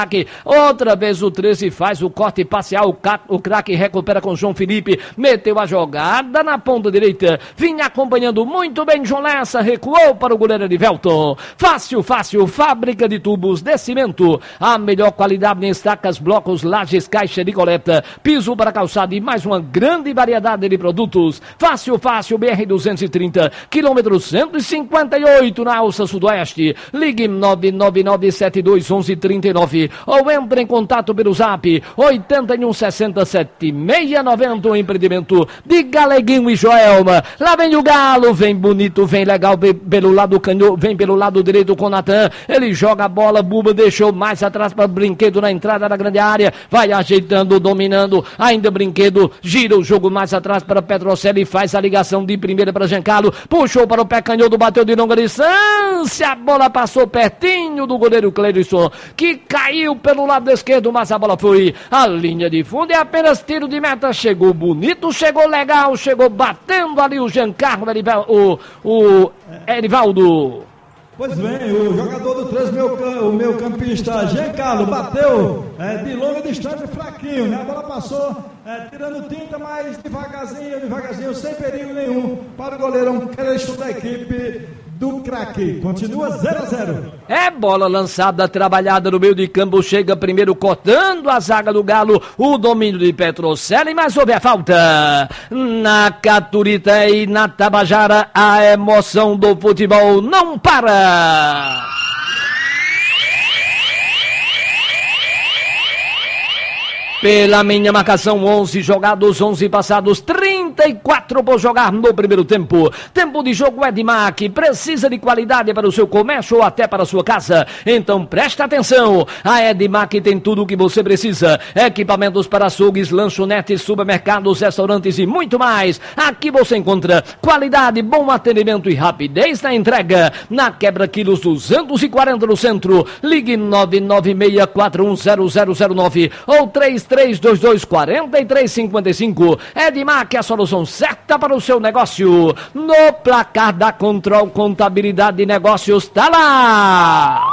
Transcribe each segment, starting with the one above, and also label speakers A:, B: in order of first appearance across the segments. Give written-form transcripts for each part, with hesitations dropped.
A: Outra vez o 13 faz o corte parcial, o craque recupera com João Felipe, meteu a jogada na ponta direita, vinha acompanhando muito bem João Lessa, recuou para o goleiro Erivelton. Fácil, fábrica de tubos de cimento, a melhor qualidade em estacas, blocos, lajes, caixa de coleta, piso para calçada e mais uma grande variedade de produtos. Fácil, BR-230, quilômetro 158 na Alça Sudoeste. Ligue 999721139 ou entre em contato pelo zap 81607690, o empreendimento de Galeguinho e Joelma. Lá vem o Galo, vem bonito, vem legal, vem pelo lado canhoto, vem pelo lado direito com Natan, ele joga a bola, Buba deixou mais atrás para Brinquedo na entrada da grande área, vai ajeitando, dominando, ainda Brinquedo, gira o jogo mais atrás para Petrocelli, faz a ligação de primeira para Giancarlo, puxou para o pé canhoto, bateu de longa distância, a bola passou pertinho do goleiro Clerisson, que caiu pelo lado esquerdo, mas a bola foi à linha de fundo e apenas tiro de meta. Chegou bonito, chegou legal, chegou batendo ali o Giancarlo, o Erivaldo.
B: Pois bem, o jogador do 13, o meio campista Giancarlo, bateu de longa distância, fraquinho, né? A bola passou tirando tinta, mas devagarzinho, sem perigo nenhum para o goleirão Crespo da equipe do craque. Continua 0-0.
A: É bola lançada, trabalhada no meio de campo, chega primeiro cortando a zaga do Galo, o domínio de Petrocelli, mas houve a falta. Na Caturita e na Tabajara, a emoção do futebol não para. Pela minha marcação, 11 jogados, 11 passados, 34 por jogar no primeiro tempo. Tempo de jogo Edmac, precisa de qualidade para o seu comércio ou até para a sua casa. Então presta atenção, a Edmac tem tudo o que você precisa. Equipamentos para açougues, lanchonetes, supermercados, restaurantes e muito mais. Aqui você encontra qualidade, bom atendimento e rapidez na entrega. Na Quebra Quilos 240 no centro. Ligue 996410009 ou 33224355. Edmac, a solução certa para o seu negócio. No placar da Control Contabilidade e Negócios, tá lá.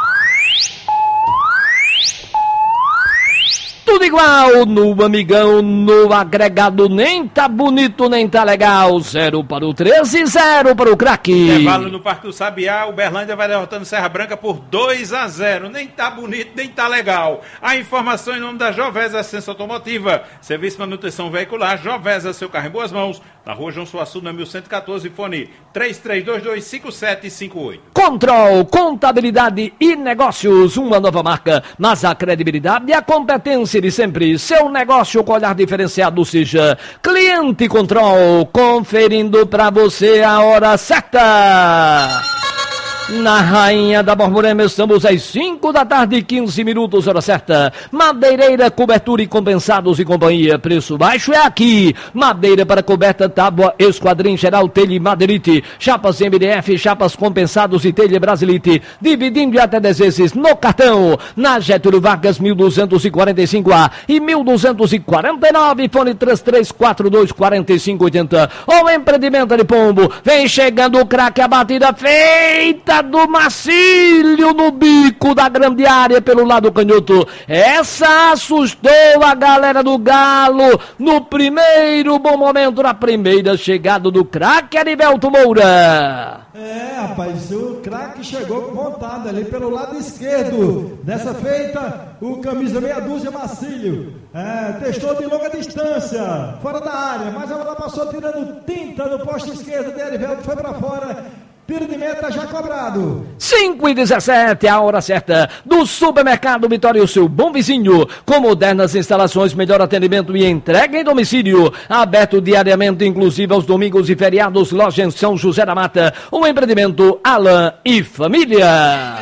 A: Tudo igual no Amigão, no agregado, nem tá bonito, nem tá legal. 0 para o 13, 0 para o craque.
C: Intervalo no Parque do Sabiá, o Uberlândia vai derrotando Serra Branca por 2-0. Nem tá bonito, nem tá legal. A informação em nome da Jovesa Assistência Automotiva. Serviço de manutenção veicular, Jovesa, seu carro em boas mãos. Na rua João Suaçu, número 1114, fone 33225758.
A: Control, Contabilidade e Negócios, uma nova marca, mas a credibilidade e a competência de sempre. Seu negócio com olhar diferenciado, seja Cliente Control, conferindo para você a hora certa. Na Rainha da Borborema estamos às 5 da tarde, 15 minutos, hora certa. Madeireira, cobertura e compensados e companhia. Preço baixo é aqui. Madeira para coberta, tábua, esquadrim geral, telha e madeirite. Chapas MDF, chapas compensados e telha Brasilite. Dividindo de até 10 vezes no cartão. Na Getúlio Vargas, 1245A e 1249, fone 33424580. O empreendimento de Pombo. Vem chegando o craque, a batida feita do Marcílio no bico da grande área pelo lado canhoto. Essa assustou a galera do Galo no primeiro bom momento, na primeira chegada do craque Erivelton Moura.
B: Rapaz, o craque chegou com vontade ali pelo lado esquerdo. Dessa feita, o camisa meia dúzia Marcílio testou de longa distância, fora da área, mas a bola passou tirando tinta no poste esquerdo de Erivelton, foi para fora. Tiro de meta já cobrado.
A: 5h17, a hora certa do Supermercado Vitória, o seu bom vizinho, com modernas instalações, melhor atendimento e entrega em domicílio. Aberto diariamente, inclusive aos domingos e feriados. Loja em São José da Mata. Um empreendimento Alan e Família.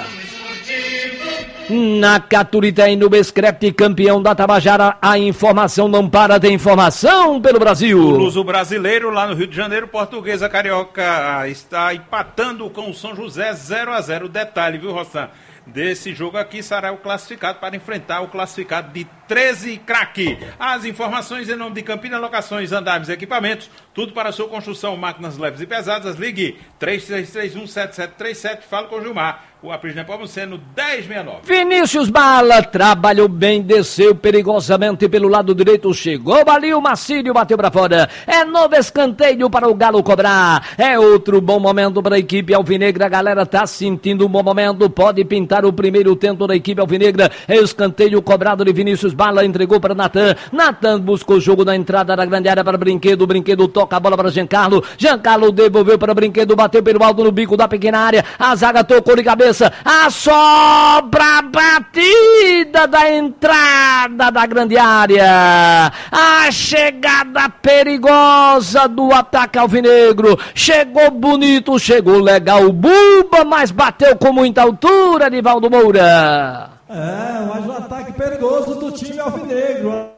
A: Na Caturita e no Bescrepte, campeão da Tabajara, a informação não para de informação pelo Brasil.
C: O Luso brasileiro lá no Rio de Janeiro, Portuguesa Carioca está empatando com o São José 0-0. Detalhe, viu, Rossan? Desse jogo aqui será o classificado para enfrentar o classificado de 13 craque. As informações em nome de Campina Locações, Andames e Equipamentos, tudo para a sua construção, máquinas leves e pesadas. Ligue 33317737, fala com o Gilmar. Rua Príncipe Nepomuceno, 1069.
A: Vinícius Bala trabalhou bem, desceu perigosamente pelo lado direito, chegou ali o Marcílio, bateu pra fora. É novo escanteio para o Galo cobrar. É outro bom momento para a equipe alvinegra. A galera tá sentindo um bom momento. Pode pintar o primeiro tento da equipe alvinegra. É escanteio cobrado de Vinícius Bala, entregou para Natan. Natan buscou o jogo na entrada da grande área para Brinquedo. Brinquedo toca a bola para Giancarlo. Giancarlo devolveu para Brinquedo, bateu pelo alto no bico da pequena área. A zaga tocou de cabeça. A sobra batida da entrada da grande área. A chegada perigosa do ataque alvinegro. Chegou bonito, chegou legal. Buba, mas bateu com muita altura, Nivaldo Moura.
B: Mais um ataque perigoso do time alvinegro.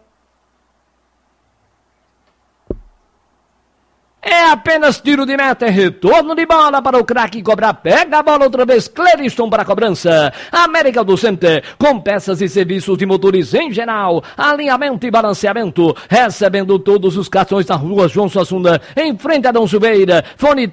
A: É apenas tiro de meta, é retorno de bola para o craque cobrar. Pega a bola outra vez, Cleriston para a cobrança. América do Center, com peças e serviços de motores em geral, alinhamento e balanceamento, recebendo todos os cartões na rua João Suassuna, em frente a Dom Silveira. Fone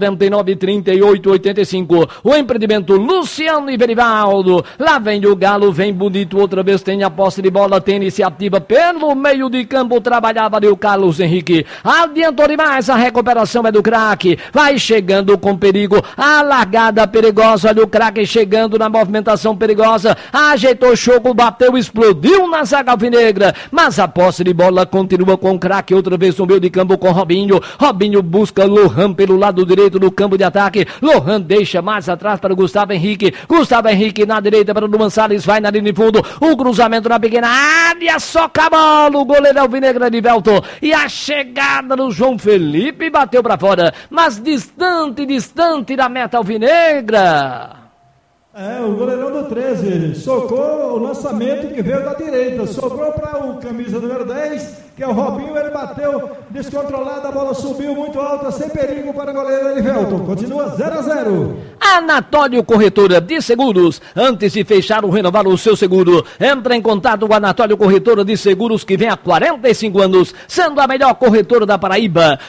A: 3099-3885. O empreendimento Luciano e Verivaldo. Lá vem o Galo, vem bonito outra vez, tem a posse de bola, tem iniciativa pelo meio de campo, trabalhava ali o Carlos Henrique. Adiantou demais, a recuperação é do craque, vai chegando com perigo, a largada perigosa, olha o craque chegando na movimentação perigosa, ajeitou o jogo, bateu, explodiu na zaga alvinegra, mas a posse de bola continua com o craque, outra vez no meio de campo com Robinho. Robinho busca Lohan pelo lado direito do campo de ataque, Lohan deixa mais atrás para o Gustavo Henrique na direita para o Luan Salles, vai na linha de fundo, o cruzamento na pequena área, soca a bola, o goleiro alvinegra de Velton, e a chegada do João Felipe bateu para fora, mas distante da meta alvinegra.
B: O goleirão do 13 socou o lançamento que veio da direita, sobrou para o camisa número 10, que é o Robinho, ele bateu descontrolado, a bola subiu muito alta, sem perigo para o goleiro Elivelton, continua 0-0.
A: Anatólio Corretora de Seguros, antes de fechar ou renovar o seu seguro, entra em contato com a Anatólio Corretora de Seguros, que vem há 45 anos, sendo a melhor corretora da Paraíba.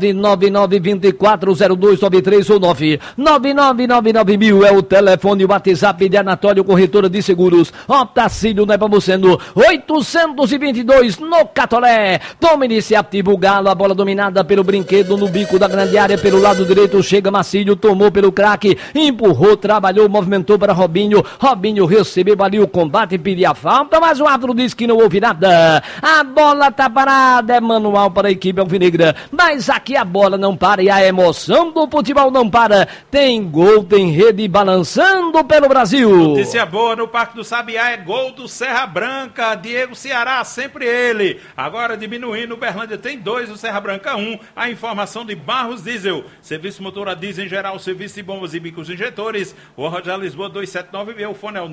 A: 999-240293 ou 99999 é o telefone e o WhatsApp de Anatólio Corretora de Seguros. Otacílio Nepomuceno, 822 no Catolé. Toma iniciativa o Galo, a bola dominada pelo Brinquedo no bico da grande área, pelo lado direito chega Marcílio, tomou pelo craque, empurrou, trabalhou, movimentou para Robinho. Robinho recebeu ali o combate, pediu a falta, mas o árbitro disse que não houve nada. A bola tá parada, é manual para a equipe alvinegra, mas aqui a bola não para e a emoção do futebol não para. Tem gol, tem rede balançando pelo Brasil.
C: Notícia boa no Parque do Sabiá, é gol do Serra Branca, Diego Ceará, sempre ele. Agora diminuindo, Uberlândia tem 2, o Serra Branca 1. A informação de Barros Diesel, serviço motor a diesel em geral, serviço de bombas e bicos injetores. O Roda Lisboa 2796, o fone é o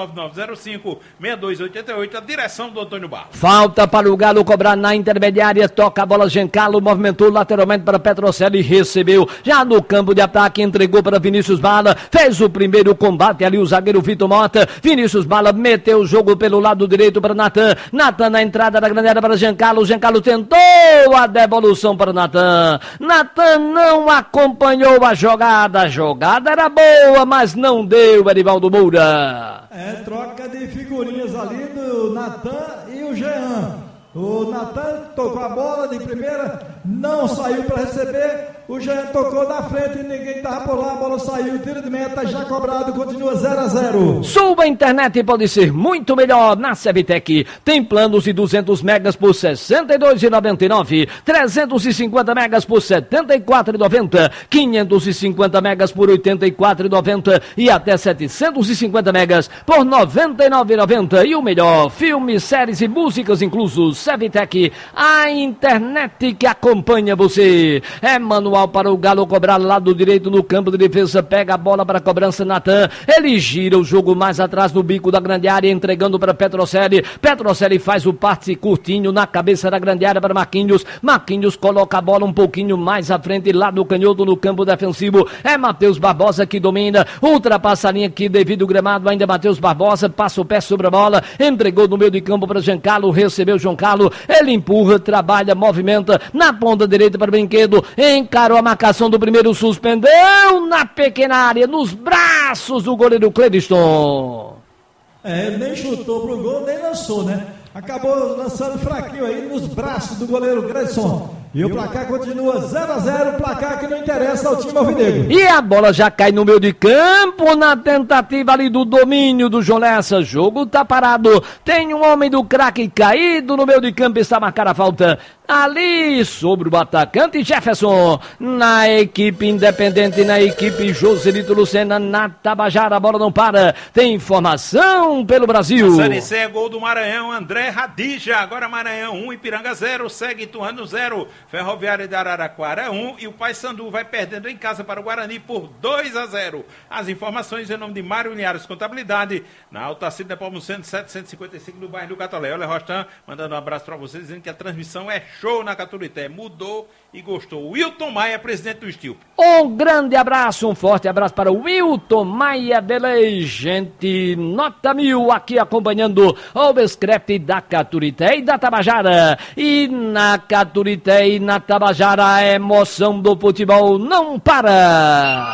C: 99905-6288, a direção do Antônio Barros.
A: Falta para o Galo cobrar na intermediária, toca a bola Giancarlo, movimentou lateralmente para Petrocelli, recebeu já no campo de ataque, entregou para Vinícius Bala, fez o primeiro combate ali o zagueiro Vitor Mota. Vinícius Bala meteu o jogo pelo lado direito para Natan na entrada da grande área para Giancarlo tentou a devolução para Natan não acompanhou a jogada era boa, mas não deu, Erivaldo Moura.
B: Troca de figurinhas ali do Natan e o Jean. O Natan tocou a bola de primeira, não saiu para receber, o Jean tocou na frente e ninguém estava por lá, a bola saiu, tiro de meta já cobrado, continua 0-0.
A: Sua internet pode ser muito melhor na Cevitec. Tem planos de 200 megas por R$ 62,99, 350 megas por R$ 74,90, 550 megas por R$ 84,90 e até 750 megas por R$ 99,90. E o melhor, filmes, séries e músicas inclusos. Cevitec, a internet que acompanha você. É manual para o Galo cobrar lado direito no campo de defesa, pega a bola para a cobrança Natan, ele gira o jogo mais atrás no bico da grande área, entregando para Petrocelli faz o passe curtinho na cabeça da grande área para Marquinhos coloca a bola um pouquinho mais à frente lá do canhoto no campo defensivo, é Matheus Barbosa que domina, ultrapassa a linha aqui devido ao gramado, ainda Matheus Barbosa, passa o pé sobre a bola, entregou no meio de campo para Giancarlo, recebeu João Carlos, ele empurra, trabalha, movimenta, na ponta direita para o Brinquedo, encarou a marcação do primeiro, suspendeu na pequena área, nos braços do goleiro Cleviston.
B: Ele nem chutou pro gol, nem lançou, né? Acabou lançando fraquinho aí nos braços do goleiro Cleviston. E o placar continua 0-0, placar que não interessa ao time alvinegro.
A: E a bola já cai no meio de campo, na tentativa ali do domínio do João Lessa. Jogo tá parado, tem um homem do craque caído no meio de campo, está marcada a falta. Ali sobre o atacante Jefferson, na equipe Independente, na equipe Joselito Lucena, na Tabajara, a bola não para, tem informação pelo Brasil.
C: A Série C é gol do Maranhão, André Radija, agora Maranhão 1, Ipiranga 0, segue Ituano 0, Ferroviária de Araraquara 1 e o Paysandu vai perdendo em casa para o Guarani por 2-0. As informações em nome de Mário Linhares Contabilidade, na Altacida Nepomuceno 755 do bairro do Catolé. Olha, Rostan, mandando um abraço para vocês, dizendo que a transmissão é show na Caturité, mudou e gostou. Wilton Maia, presidente do Stilp.
A: Um grande abraço, um forte abraço para o Wilton Maia, beleza, gente, nota 1000 aqui acompanhando o Scrap da Caturité e da Tabajara. E na Caturité e na Tabajara a emoção do futebol não para.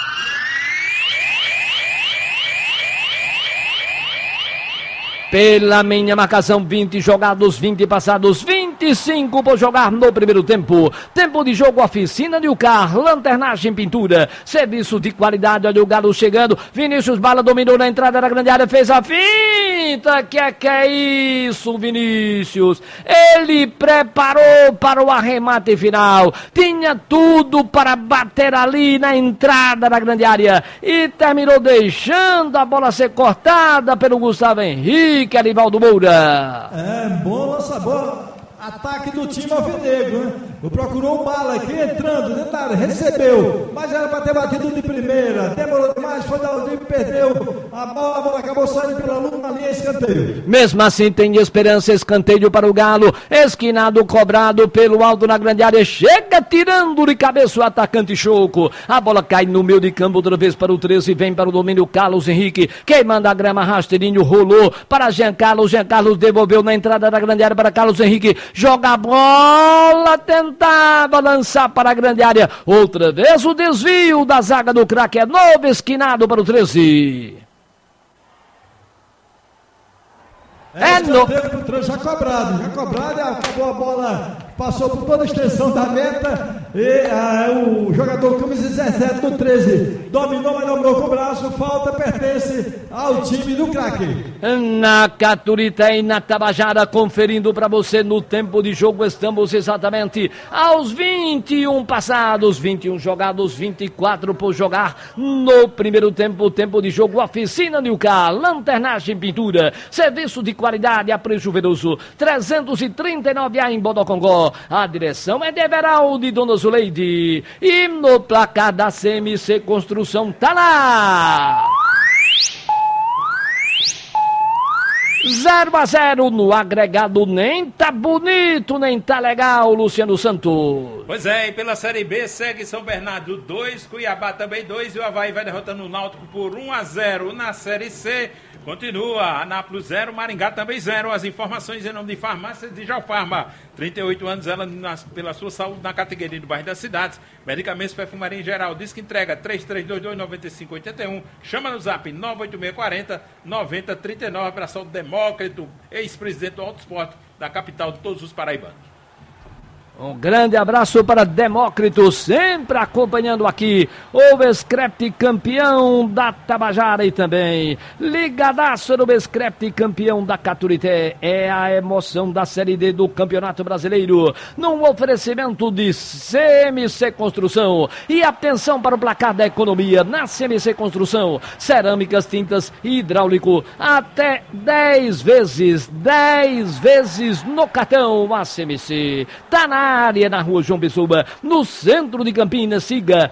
A: Pela minha marcação, 20 jogados, 20 passados, 25 por jogar no primeiro tempo. Tempo de jogo, oficina de Ucar, lanternagem, pintura, serviço de qualidade. Olha o Galo chegando, Vinícius Bala dominou na entrada da grande área, fez a finta. Que é isso, Vinícius? Ele preparou para o arremate final, tinha tudo para bater ali na entrada da grande área e terminou deixando a bola ser cortada pelo Gustavo Henrique. Arivaldo Moura.
B: Bom lança bola. Ataque do time alvinegro, né? Procurou o Bala aqui entrando dentro da área, recebeu, mas era para ter batido de primeira, demorou demais, foi dar o time, perdeu a bola acabou saindo pela luna, linha, escanteio.
A: Mesmo assim tem esperança, escanteio para o Galo, esquinado, cobrado pelo alto na grande área, chega tirando de cabeça o atacante Choco, a bola cai no meio de campo outra vez para o 13, vem para o domínio Carlos Henrique, quem manda a grama, rasteirinho, rolou para Jean Carlos devolveu na entrada da grande área para Carlos Henrique, joga a bola, tentava lançar para a grande área. Outra vez o desvio da zaga do craque é novo, esquinado para o 13.
B: Já cobrado, acabou a bola, passou por toda a extensão da meta e o jogador camisa 17 do 13 dominou, mas dominou com o braço, falta pertence ao time do craque.
A: Na Caturité e na Tabajara, conferindo para você no tempo de jogo, estamos exatamente aos 21 passados, 21 jogados, 24 por jogar no primeiro tempo, tempo de jogo, oficina de Ucar, lanternagem, pintura, serviço de qualidade a preço veroso, 339A em Bodocongó. A direção é de Everaldo e Dona Zuleide. E no placar da CMC Construção tá lá. 0-0 no agregado, nem tá bonito, nem tá legal, Luciano Santos.
C: Pois é, e pela Série B segue São Bernardo 2, Cuiabá também 2 e o Avaí vai derrotando o Náutico por 1-0. Na Série C continua Anápolis 0, Maringá também 0. As informações em nome de Farmácia de Jalfarma, 38 anos, ela pela sua saúde na categoria do bairro das cidades, medicamentos, perfumaria em geral, diz que entrega 3322-9581, chama no zap 98640-9039, abração do Demócrito, ex-presidente do Alto Esporte da capital de todos os paraibanos.
A: Um grande abraço para Demócrito, sempre acompanhando aqui o Scrap campeão da Tabajara e também ligadaço no Scrap campeão da Caturité. É a emoção da Série D do Campeonato Brasileiro, num oferecimento de CMC Construção. E atenção para o placar da economia na CMC Construção: cerâmicas, tintas e hidráulico, até 10 vezes no cartão. A CMC tá na área, na rua João Pessoa, no centro de Campinas. Siga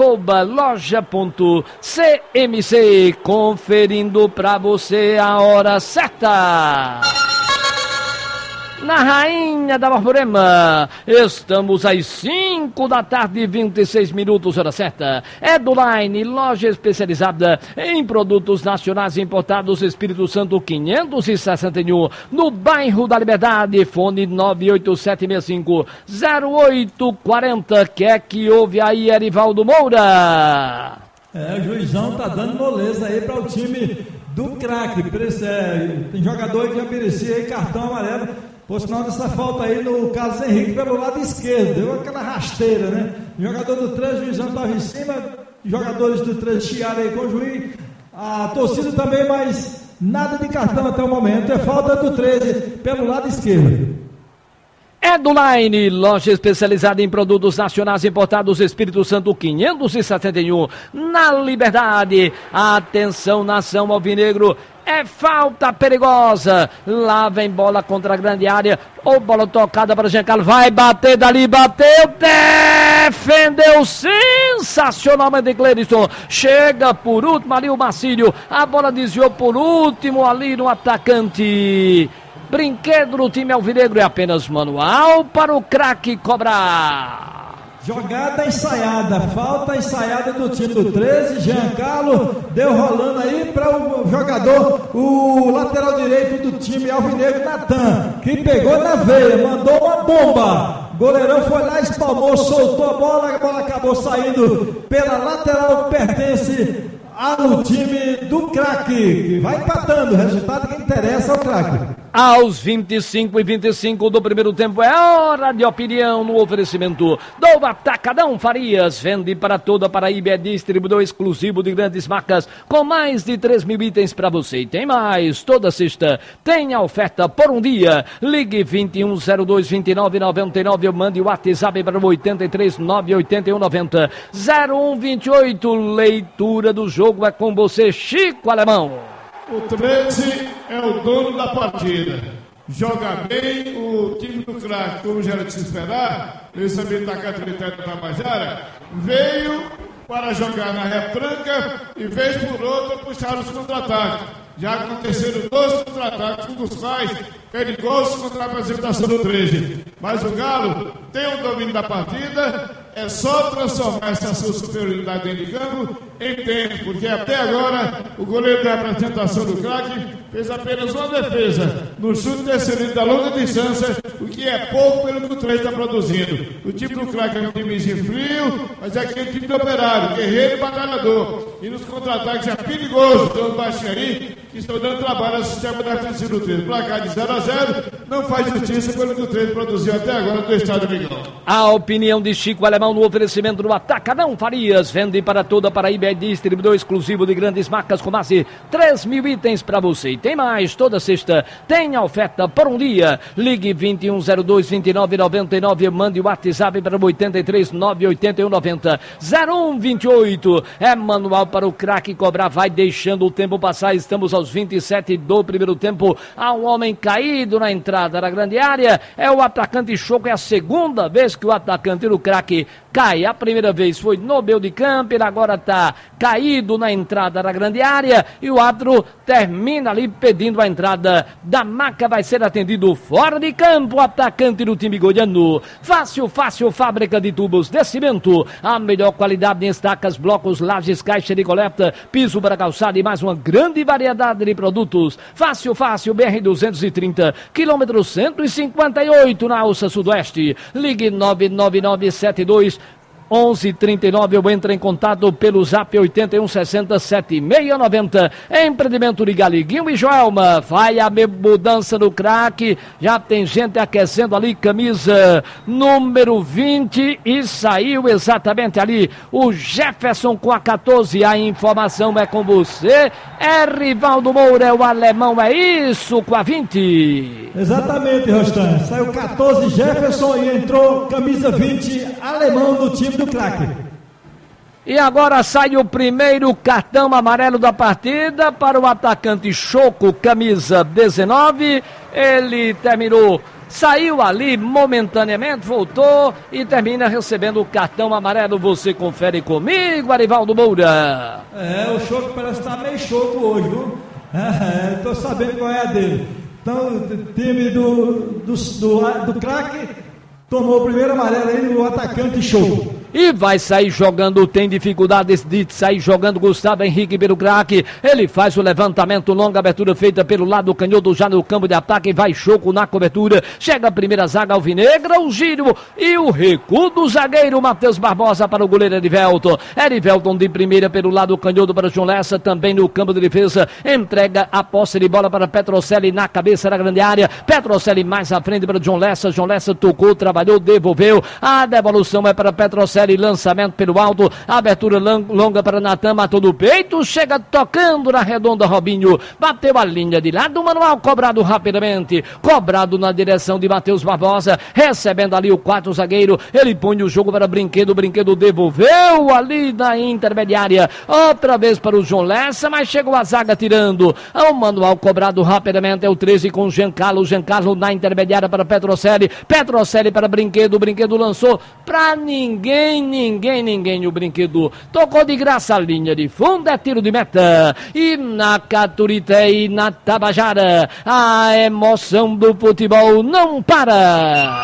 A: @loja.cmc, conferindo para você a hora certa. na Rainha da Borborema. Estamos às 5 da tarde, 26 minutos, hora certa. Eduline, loja especializada em produtos nacionais importados, Espírito Santo 561, no bairro da Liberdade. Fone 98765-0840. Quer que ouve aí, Erivaldo Moura?
B: O juizão tá dando moleza aí para o time do craque. Tem jogador que já merecia aí cartão amarelo, por sinal dessa falta aí no Carlos Henrique pelo lado esquerdo. Deu aquela rasteira, né? O jogador do 13, o juizão estava em cima, jogadores do 13 chiaram aí com o juiz, a torcida também, mas nada de cartão até o momento. É falta do 13 pelo lado esquerdo.
A: Eduline, loja especializada em produtos nacionais importados, Espírito Santo 571, na Liberdade. Atenção, nação alvinegro, é falta perigosa. Lá vem bola contra a grande área, ou bola tocada para Giancarlo, vai bater dali, bateu, defendeu sensacionalmente Cleiton. Chega por último ali o Marcílio, a bola desviou por último ali no atacante. Brinquedo do time alvinegro é apenas manual para o craque cobrar.
B: Jogada ensaiada, falta ensaiada do time do 13, Giancarlo deu rolando aí para o jogador, o lateral direito do time alvinegro, Natan, que pegou na veia, mandou uma bomba. Goleirão foi lá, espalmou, soltou a bola acabou saindo pela lateral que pertence ao time do craque, que vai empatando, o resultado que interessa ao craque.
A: Aos 25 e 25 do primeiro tempo, é hora de opinião no oferecimento do Atacadão Farias. Vende para toda a Paraíba, é distribuidor exclusivo de grandes marcas, com mais de 3 mil itens para você. E tem mais, toda sexta tem a oferta por um dia. Ligue 2102-2999 ou mande o WhatsApp para o 83-981-90-0128. Leitura do jogo é com você, Chico Alemão.
D: O 13 é o dono da partida. Joga bem o time do craque, como já era de se esperar. Esse atacante militar da Tabajara veio para jogar na retranca e vez por outra puxar os contra-ataques. Já aconteceram 12 contra-ataques, um dos quais perigosos contra a apresentação do 13. Mas o Galo tem o domínio da partida, é só transformar essa sua superioridade dentro de campo em tempo, porque até agora o goleiro da apresentação do craque fez apenas uma defesa no chute terceiro da longa distância, o que é pouco pelo que o 13 está produzindo. O time do craque é um timezinho frio, mas é aquele time do operário, guerreiro e batalhador. E nos contra-ataques é perigoso, tem os baixinhos ali que estão dando trabalho ao sistema defensivo do 13. Placar de 0-0 não faz justiça pelo que o 13 produziu até agora do estado do Miguel.
A: A opinião de Chico Alemão no oferecimento do Atacadão Farias. Vende para toda a Paraíba, é distribuidor exclusivo de grandes marcas com mais de 3 mil itens para você. E tem mais, toda sexta tem a oferta por um dia. Ligue 2102-2999 e mande o WhatsApp para o 83-981-90-0128. É manual para o craque cobrar, vai deixando o tempo passar. Estamos aos 27 do primeiro tempo. Há um homem caído na entrada da grande área. É o atacante Choco, é a segunda vez que o atacante do craque cai. A primeira vez foi no meio de campo, ele agora está caído na entrada da grande área e o árbitro termina ali pedindo a entrada da maca. Vai ser atendido fora de campo o atacante do time goiano. Fácil, fábrica de tubos de cimento, a melhor qualidade em estacas, blocos, lajes, caixa de coleta, piso para calçada e mais uma grande variedade de produtos. Fácil, BR-230, quilômetro 158 na Alça Sudoeste. Ligue 99972 1139 ou entra em contato pelo zap 8160-7690. Empreendimento de Galiguinho e Joelma. Vai a mudança no craque. Já tem gente aquecendo ali, camisa número 20 e saiu exatamente ali o Jefferson com a 14. A informação é com você. É Rivaldo Moura, é o alemão, é isso, com a 20.
B: Exatamente, Rostan. Saiu 14 Jefferson e entrou camisa 20, alemão do time do craque.
A: E agora sai o primeiro cartão amarelo da partida para o atacante Choco, camisa 19. Ele terminou, saiu ali momentaneamente, voltou e termina recebendo o cartão amarelo. Você confere comigo, Arivaldo Moura.
B: O Choco parece estar meio choco hoje, viu? Estou sabendo qual é a dele. Então, o time do craque tomou o primeiro amarelo aí, o atacante Show.
A: E vai sair jogando, tem dificuldades de sair jogando Gustavo Henrique pelo craque. Ele faz o levantamento, longa abertura feita pelo lado canhoto já no campo de ataque. Vai Choco na cobertura. Chega a primeira zaga alvinegra, o giro e o recuo do zagueiro Matheus Barbosa para o goleiro Erivelton. Erivelton de primeira pelo lado canhoto para João Lessa, também no campo de defesa. Entrega a posse de bola para Petrocelli na cabeça da grande área. Petrocelli mais à frente para João Lessa. João Lessa tocou, trabalhou, devolveu. A devolução é para Petrocelli. Lançamento pelo alto, abertura longa para Natan, matou do peito, chega tocando na redonda Robinho, bateu a linha de lado, manual cobrado rapidamente, cobrado na direção de Matheus Barbosa, recebendo ali o 4 zagueiro, ele põe o jogo para Brinquedo devolveu ali na intermediária, outra vez para o João Lessa, mas chegou a zaga tirando, o manual cobrado rapidamente, é o 13 com Giancarlo na intermediária para Petrocelli para Brinquedo lançou para ninguém, o Brinquedo tocou de graça a linha de fundo, é tiro de meta, e na Caturité e na Tabajara, a emoção do futebol não para.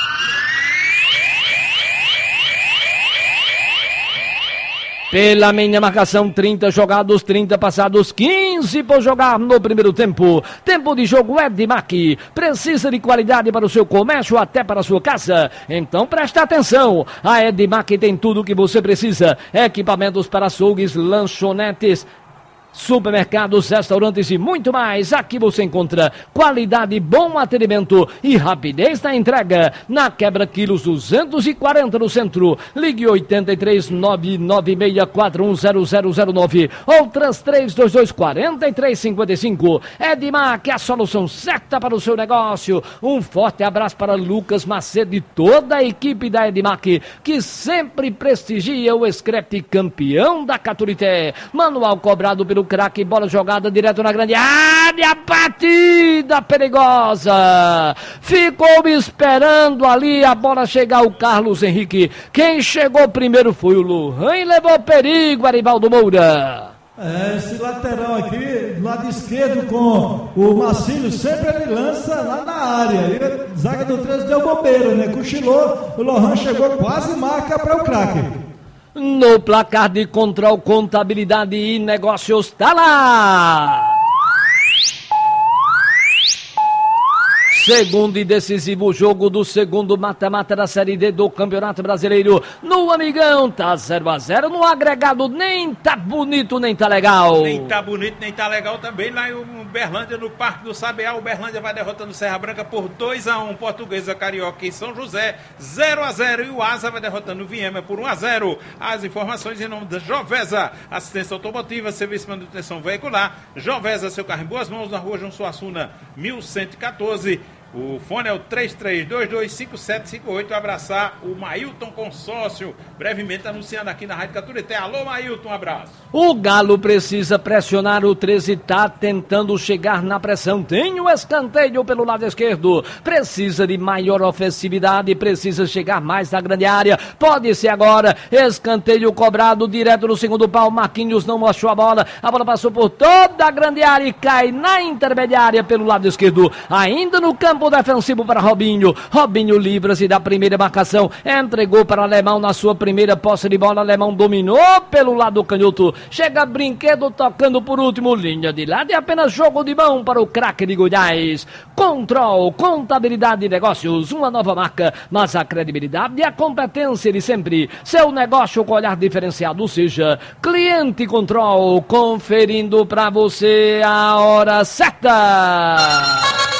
A: Pela minha marcação, 30 jogados, 30 passados, 15 por jogar no primeiro tempo. Tempo de jogo Edmac. Precisa de qualidade para o seu comércio, até para a sua casa? Então presta atenção. A Edmac tem tudo o que você precisa. Equipamentos para açougues, lanchonetes, supermercados, restaurantes e muito mais. Aqui você encontra qualidade, bom atendimento e rapidez na entrega. Na Quebra Quilos 240 no centro. Ligue 83 996410009 ou 33224355. Edmac, a solução certa para o seu negócio. Um forte abraço para Lucas Macedo e toda a equipe da Edmac, que sempre prestigia o Scrap campeão da Caturité. Manual cobrado pelo craque, bola jogada direto na grande área, batida perigosa, ficou esperando ali a bola chegar, o Carlos Henrique, quem chegou primeiro foi o Luan e levou perigo, Arivaldo Moura.
B: Esse lateral aqui, do lado esquerdo com o Marcílio, sempre ele lança lá na área, e a zaga do 13 deu bobeira, né, cochilou, o Lohan chegou, quase marca para o craque.
A: No placar de controle, contabilidade e negócios, tá lá! Segundo e decisivo jogo do segundo mata-mata da Série D do Campeonato Brasileiro. No Amigão, tá 0-0 no agregado, nem tá bonito, nem tá legal.
C: Nem tá bonito, nem tá legal também. Lá em Uberlândia, no Parque do Sabiá, Uberlândia vai derrotando Serra Branca por 2-1. Portuguesa Carioca em São José, 0-0. E o Asa vai derrotando o Viema por 1-0. As informações em nome da Jovesa, assistência automotiva, serviço de manutenção veicular. Jovesa, seu carro em boas mãos, na rua João Suassuna, 1114. O fone é o 33225758. Abraçar o Mailton Consórcio, brevemente anunciando aqui na Rádio Caturité. Alô, Mailton, um abraço.
A: O Galo precisa pressionar, o 13 tá tentando chegar na pressão. Tem o escanteio pelo lado esquerdo. Precisa de maior ofensividade, precisa chegar mais na grande área. Pode ser agora. Escanteio cobrado direto no segundo pau. Marquinhos não achou a bola passou por toda a grande área e cai na intermediária pelo lado esquerdo. Ainda no campo defensivo para Robinho. Robinho livra-se da primeira marcação, entregou para Alemão na sua primeira posse de bola. Alemão dominou pelo lado canhoto. Chega Brinquedo tocando por último, linha de lado e apenas jogo de mão para o craque de Goiás. Control, contabilidade e negócios, uma nova marca, mas a credibilidade e a competência de sempre. Seu negócio com olhar diferenciado, seja Cliente Control, conferindo para você a hora certa.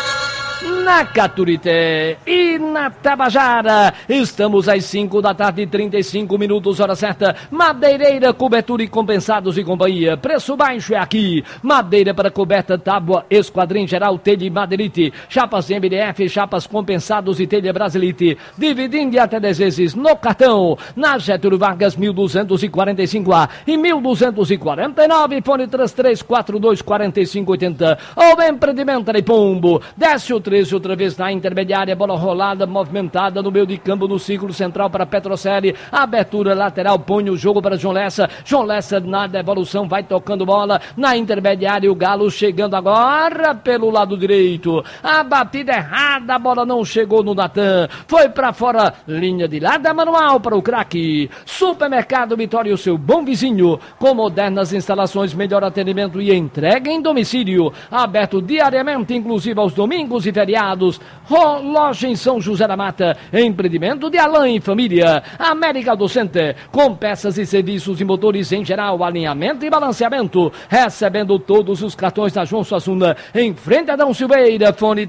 A: Na Caturité e na Tabajara, estamos às 5 da tarde, 35 minutos, hora certa. Madeireira, cobertura e compensados e companhia, preço baixo é aqui. Madeira para coberta, tábua, esquadrim geral, telha e madeirite, chapas MDF, chapas compensados e telha Brasilite, dividindo até 10 vezes no cartão. Na Getúlio Vargas, 1245A e 1249, fone 33424580. Ou empreendimento de Pombo, desce o 13 Aparece outra vez na intermediária, bola rolada, movimentada no meio de campo, no círculo central para Petrocelli. Abertura lateral, põe o jogo para João Lessa. João Lessa na devolução, vai tocando bola na intermediária. O Galo chegando agora pelo lado direito. A batida errada, a bola não chegou no Natan. Foi para fora, linha de lado, é manual para o craque. Supermercado Vitória, o seu bom vizinho, com modernas instalações, melhor atendimento e entrega em domicílio. Aberto diariamente, inclusive aos domingos e feriados. Loja em São José da Mata, empreendimento de Alain e família. América do Center, com peças e serviços de motores em geral, alinhamento e balanceamento. Recebendo todos os cartões da João Suassuna, em frente a Adão Silveira, fone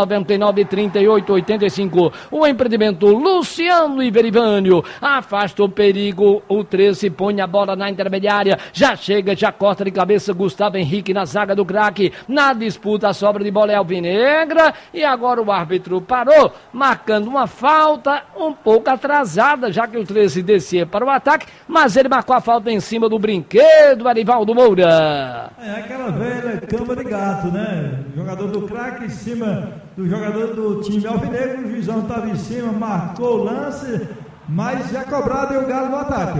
A: 3099-3885. O empreendimento Luciano e Verivânio. Afasta o perigo, o 13 põe a bola na intermediária. Já chega, já corta de cabeça Gustavo Henrique na zaga do craque. Na disputa, a sobra de bola é alvinegra. E agora o árbitro parou, marcando uma falta um pouco atrasada, já que o 13 descia para o ataque, mas ele marcou a falta em cima do brinquedo, Arivaldo Moura.
B: É aquela velha cama de gato, né? O jogador do craque em cima do jogador do time alvinegro, o juizão estava em cima, marcou o lance, mas já cobrado e o Galo no ataque.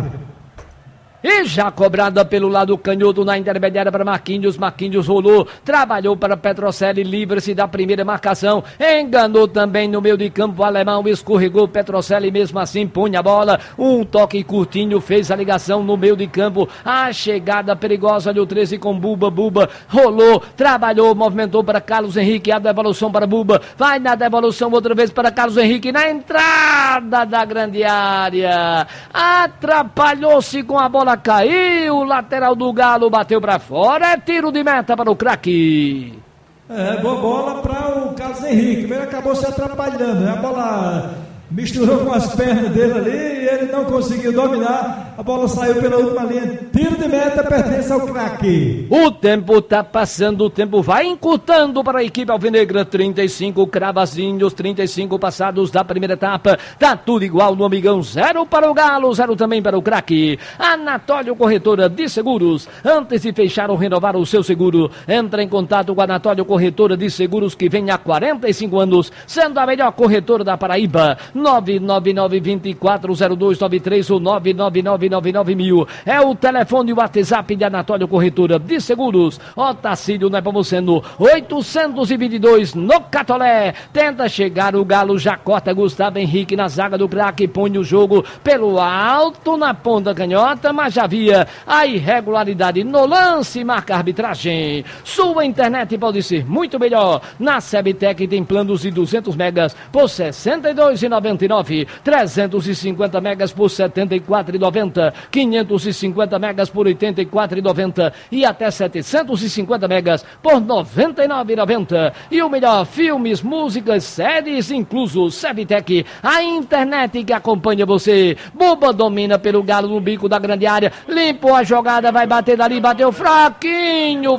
A: E já cobrada pelo lado canhoto na intermediária para Marquinhos. Marquinhos rolou, trabalhou para Petrocelli, livre-se da primeira marcação. Enganou também no meio de campo o alemão, escorregou Petrocelli, mesmo assim punha a bola. Um toque curtinho, fez a ligação no meio de campo. A chegada perigosa do 13 com Buba. Buba rolou, trabalhou, movimentou para Carlos Henrique. A devolução para Buba. Vai na devolução outra vez para Carlos Henrique na entrada da grande área. Atrapalhou-se com a bola. Caiu, o lateral do Galo bateu para fora, é tiro de meta para o craque.
B: Boa bola para o Carlos Henrique, ele acabou se atrapalhando, a bola misturou com as pernas dele ali e ele não conseguiu dominar, a bola saiu pela última linha, tiro de meta, pertence ao craque.
A: O tempo tá passando, o tempo vai encurtando para a equipe alvinegra. 35 cravazinhos, 35 passados da primeira etapa, tá tudo igual no Amigão. 0 para o Galo, 0 também para o craque. Anatólio Corretora de Seguros, antes de fechar ou renovar o seu seguro, entra em contato com a Anatólio Corretora de Seguros, que vem há 45 anos, sendo a melhor corretora da Paraíba. 999-240293 ou 99999.000. É o telefone e o WhatsApp de Anatólio Corretora de Seguros. Otacílio Nepomuceno 822 no Catolé. Tenta chegar o Galo, já corta Gustavo Henrique na zaga do craque, põe o jogo pelo alto na ponta canhota, mas já havia a irregularidade no lance, marca a arbitragem. Sua internet pode ser muito melhor. Na Sebtec tem planos de 200 megas por R$ 62,99. 350 megas por R$ 74,90, 550 megas por R$ 84,90 e até 750 megas por R$ 99,90. E o melhor, filmes, músicas, séries inclusos. Sebtec, a internet que acompanha você. Buba domina pelo Galo no bico da grande área, limpou a jogada, vai bater dali, bateu fraquinho.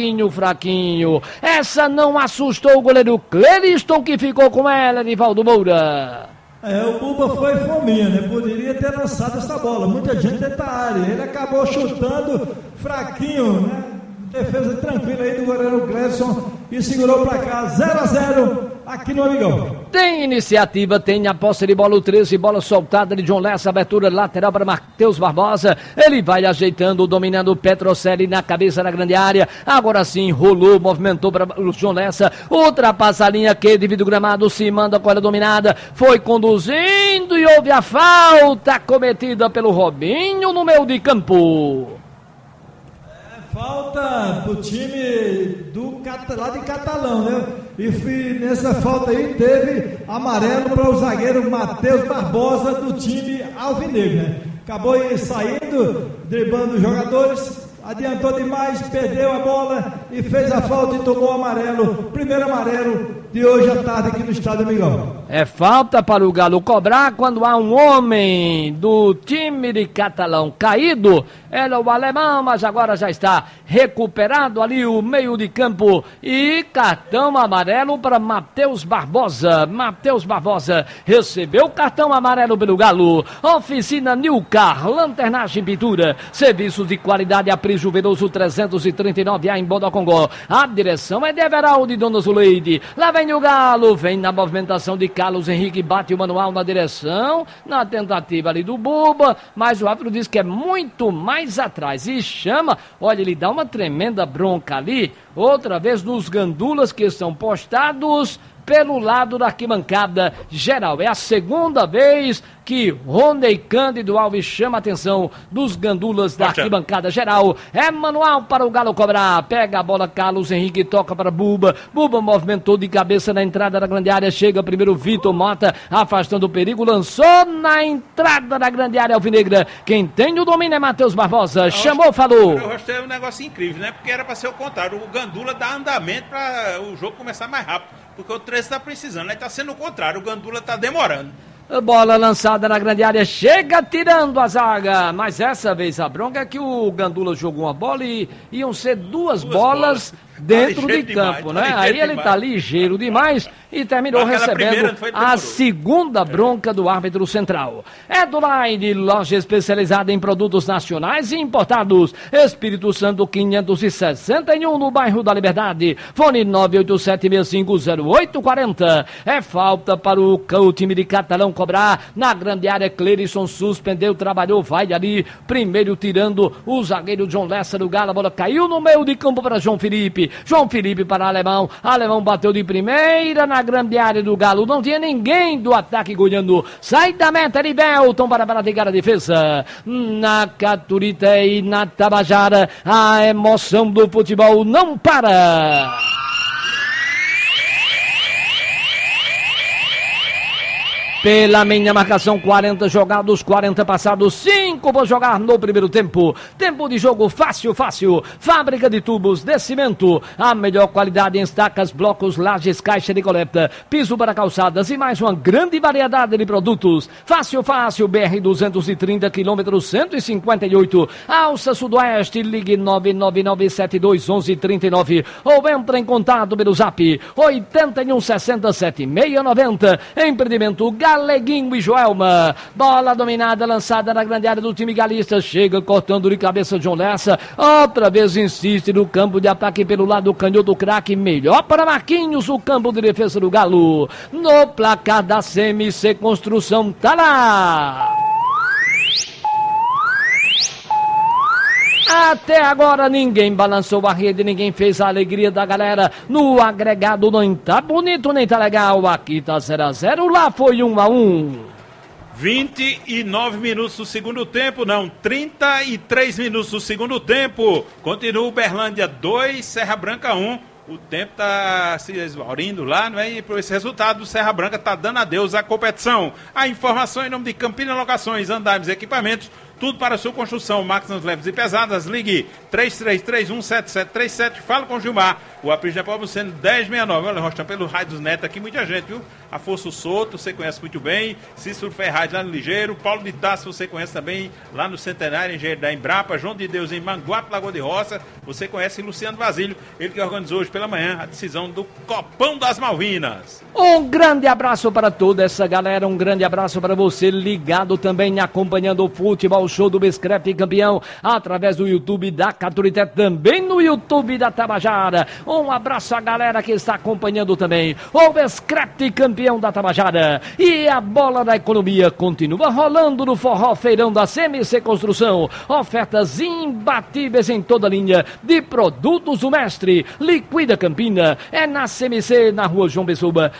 A: Essa não assustou o goleiro Cleriston, que ficou com ela, Arivaldo Moura.
B: O Buba foi fominha, né? Poderia ter lançado essa bola, muita gente dentro da área. Ele acabou chutando fraquinho, né? Defesa tranquila aí do goleiro Cleison e segurou para cá, 0-0 aqui no Amigão.
A: Tem iniciativa, tem a posse de bola, o 13, bola soltada de João Lessa, abertura lateral para Matheus Barbosa. Ele vai ajeitando, dominando o Petrocelli na cabeça da grande área. Agora sim, rolou, movimentou para o João Lessa, ultrapassa a linha que divide o gramado, se manda com ela dominada, foi conduzindo e houve a falta cometida pelo Robinho no meio de campo.
B: Falta pro time lá de Catalão, né? E nessa falta aí teve amarelo para o zagueiro Matheus Barbosa do time alvinegro, né? Acabou aí saindo, driblando os jogadores, adiantou demais, perdeu a bola e fez a falta e tomou o amarelo. Primeiro amarelo de hoje à tarde aqui no Estádio Amigão.
A: É falta para o Galo cobrar quando há um homem do time de Catalão caído. Era o alemão, mas agora já está recuperado ali o meio de campo. E cartão amarelo para Matheus Barbosa. Matheus Barbosa recebeu cartão amarelo pelo Galo. Oficina Nilcar, lanternagem e pintura. Serviços de qualidade a preço Veloso 339A em Bodocó. Chapecó. A direção é de Everaldo e Dona Zuleide. Lá vem o Galo, vem na movimentação de Carlos Henrique, bate o manual na direção, na tentativa ali do Buba, mas o árbitro diz que é muito mais atrás e chama, olha, ele dá uma tremenda bronca ali, outra vez nos gandulas que estão postados pelo lado da arquibancada geral. É a segunda vez que Rondei Cândido Alves chama a atenção dos gandulas da arquibancada geral. É manual para o Galo cobrar. Pega a bola, Carlos Henrique, toca para Buba. Buba movimentou de cabeça na entrada da grande área. Chega primeiro Vitor Mota, afastando o perigo. Lançou na entrada da grande área alvinegra. Quem tem o domínio é Matheus Barbosa. Chamou, falou.
C: Eu gostei, um negócio incrível, né? Porque era para ser o contrário. O Gandula dá andamento para o jogo começar mais rápido. Porque o 13 está precisando, aí está sendo o contrário, o Gandula está demorando.
A: Bola lançada na grande área, chega tirando a zaga, mas dessa vez a bronca é que o Gandula jogou uma bola e iam ser duas bolas dentro de campo, né? Aí ele tá ligeiro demais e terminou recebendo a segunda bronca do árbitro central. Eduline, loja especializada em produtos nacionais e importados. Espírito Santo 561 no bairro da Liberdade. Fone 987650840. É falta para o time de Catalão cobrar. Na grande área, Clerisson suspendeu, trabalhou, vai ali. Primeiro tirando o zagueiro John Lessa do Galo. A bola caiu no meio de campo para João Felipe. João Felipe para Alemão. Alemão bateu de primeira na grande área do Galo. Não tinha ninguém do ataque goiano. Sai da meta de Belton para praticar a defesa. Na Caturité e na Tabajara, a emoção do futebol não para. Pela minha marcação, 40 jogados, 40 passados, 5 por jogar no primeiro tempo. Tempo de jogo fácil, fácil. Fábrica de tubos de cimento. A melhor qualidade em estacas, blocos, lajes, caixa de coleta, piso para calçadas e mais uma grande variedade de produtos. Fácil, fácil. BR-230, quilômetro 158. Alça Sudoeste, ligue 999721139 ou entra em contato pelo zap 81607690. Empreendimento Galeguinho e Joelma. Bola dominada, lançada na grande área do time galista. Chega cortando de cabeça John Lessa. Outra vez insiste no campo de ataque pelo lado canhoto do craque. Melhor para Marquinhos, o campo de defesa do Galo. No placar da CMC Construção, tá lá. Até agora ninguém balançou a rede, ninguém fez a alegria da galera. No agregado não tá bonito nem tá legal. Aqui tá 0-0, lá foi 1-1.
C: 29 minutos do segundo tempo, não, 33 minutos do segundo tempo. Continua Uberlândia 2, Serra Branca 1. O tempo está se esvaurindo lá, não é? E por esse resultado, o Serra Branca está dando adeus à competição. A informação em nome de Campina Locações, Andames e Equipamentos. Tudo para a sua construção, máquinas leves e pesadas. Ligue 33317737. Fala com o Gilmar. O Apris de Pobre sendo 1069. Olha, nós estamos pelo Raio dos Netos aqui, muita gente, viu? Afonso Souto, você conhece muito bem. Cícero Ferraz lá no Ligeiro. Paulo de Tasso, você conhece também lá no Centenário, Engenheiro da Embrapa. João de Deus em Manguape, Lagoa de Roça. Você conhece Luciano Basílio, ele que organizou hoje pela manhã a decisão do Copão das Malvinas.
A: Um grande abraço para toda essa galera, um grande abraço para você ligado também, acompanhando o futebol show do Bescrep campeão, através do YouTube da Caturité, também no YouTube da Tabajara. Um abraço à galera que está acompanhando também o Bescrep campeão da Tabajara. E a bola da economia continua rolando no Forró Feirão da CMC Construção. Ofertas imbatíveis em toda a linha de produtos do mestre. Liquida Campina, é na CMC, na rua João Pessoa,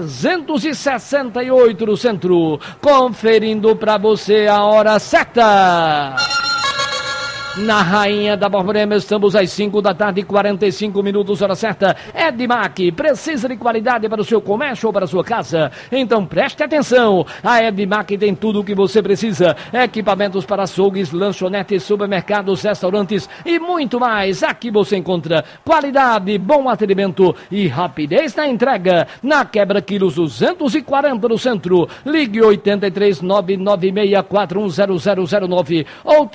A: 368 no centro. Conferindo para você a hora certa. Na Rainha da Borborema, estamos às 5 da tarde, 45 minutos, hora certa. Edmac, precisa de qualidade para o seu comércio ou para a sua casa? Então preste atenção, a Edmac tem tudo o que você precisa. Equipamentos para açougues, lanchonetes, supermercados, restaurantes e muito mais. Aqui você encontra qualidade, bom atendimento e rapidez na entrega. Na Quebra Quilos 240 no centro. Ligue 83-996410009 ou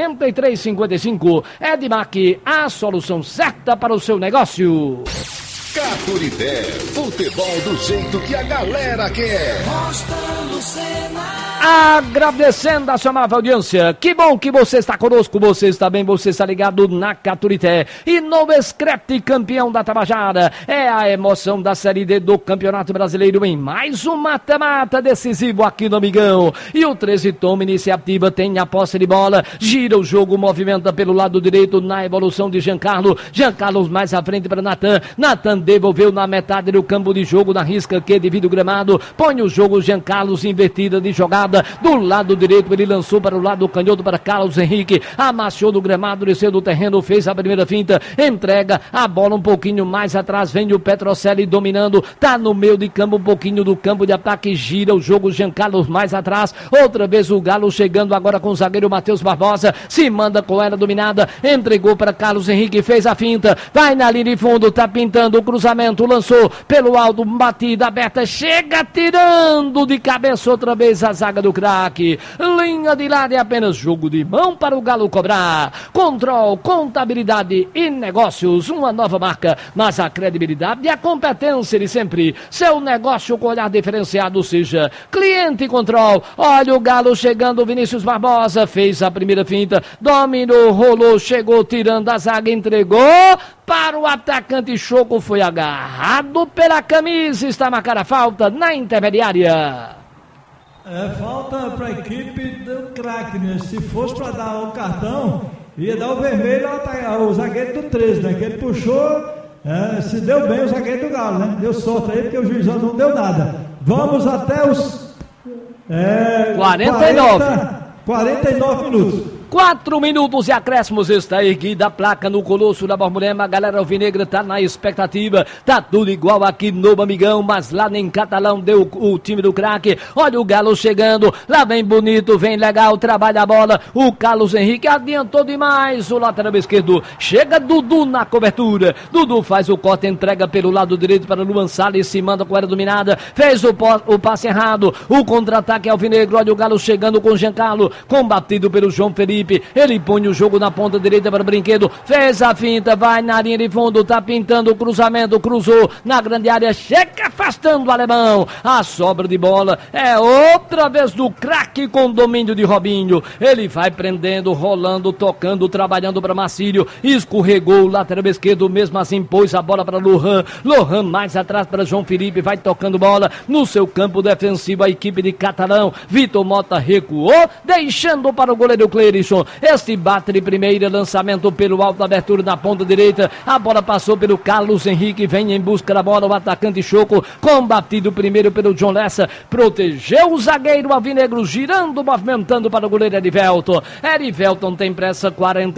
A: 3322-4355. Edmac, a solução certa para o seu negócio.
E: Caturité, futebol do jeito que a galera quer.
A: Agradecendo a sua amável audiência, que bom que você está conosco, você está bem, você está ligado na Caturité e no Escrete, campeão da Tabajara. É a emoção da Série D do Campeonato Brasileiro em mais um mata-mata decisivo aqui no Amigão. E o 13 toma iniciativa, tem a posse de bola, gira o jogo, movimenta pelo lado direito na evolução de Giancarlo. Giancarlo mais à frente para Natan. Natan devolveu na metade do campo de jogo, na risca que divide o gramado. Põe o jogo Giancarlo invertida de jogada. Do lado direito ele lançou para o lado canhoto para Carlos Henrique. Amassou no gramado, desceu do terreno, fez a primeira finta. Entrega a bola um pouquinho mais atrás. Vem o Petrocelli dominando. Tá no meio de campo, um pouquinho do campo de ataque. Gira o jogo Giancarlo mais atrás. Outra vez o Galo chegando agora com o zagueiro Matheus Barbosa. Se manda com ela dominada. Entregou para Carlos Henrique, fez a finta. Vai na linha de fundo, tá pintando o cruzamento. Lançou pelo alto, batida aberta. Chega tirando de cabeça outra vez a zaga do craque. Linha de lado é apenas jogo de mão para o Galo cobrar. Control, contabilidade e negócios, uma nova marca, mas a credibilidade e a competência de sempre. Seu negócio com olhar diferenciado, seja Cliente Control. Olha o Galo chegando, Vinícius Barbosa fez a primeira finta, dominou, rolou, chegou tirando a zaga, entregou para o atacante. Choco, foi agarrado pela camisa, está marcada a falta na intermediária.
B: Falta para a equipe do craque, né? Se fosse para dar o cartão, ia dar o vermelho ao zagueiro do 13, né? Que ele puxou, se deu bem o zagueiro do Galo, né? Deu sorte aí, porque o juizão não deu nada. Vamos até os 49 minutos.
A: 4 minutos e acréscimos, está erguida a placa no Colosso da Borborema. A galera alvinegra tá na expectativa, tá tudo igual aqui no Amigão, mas lá nem Catalão deu o time do craque. Olha o Galo chegando, lá vem bonito, vem legal, trabalha a bola, o Carlos Henrique adiantou demais, o lateral esquerdo, chega Dudu na cobertura, Dudu faz o corte, entrega pelo lado direito para Luan Salles, se manda com a área dominada, fez o passe errado, o contra-ataque alvinegro. Olha o Galo chegando com Giancarlo, combatido pelo João Felipe. Ele põe o jogo na ponta direita para o Brinquedo, fez a finta, vai na linha de fundo, tá pintando o cruzamento, cruzou na grande área, chega afastando o alemão. A sobra de bola é outra vez do craque com domínio de Robinho. Ele vai prendendo, rolando, tocando, trabalhando para Marcílio, escorregou o lateral esquerdo, mesmo assim pôs a bola para Lohan. Lohan mais atrás para João Felipe, vai tocando bola no seu campo defensivo. A equipe de Catalão, Vitor Mota recuou, deixando para o goleiro Cleris. Este bate de primeira, lançamento pelo alto, abertura na ponta direita, a bola passou pelo Carlos Henrique, vem em busca da bola o atacante Choco, combatido primeiro pelo John Lessa, protegeu o zagueiro alvinegro, girando, movimentando para o goleiro Erivelton. Erivelton tem pressa,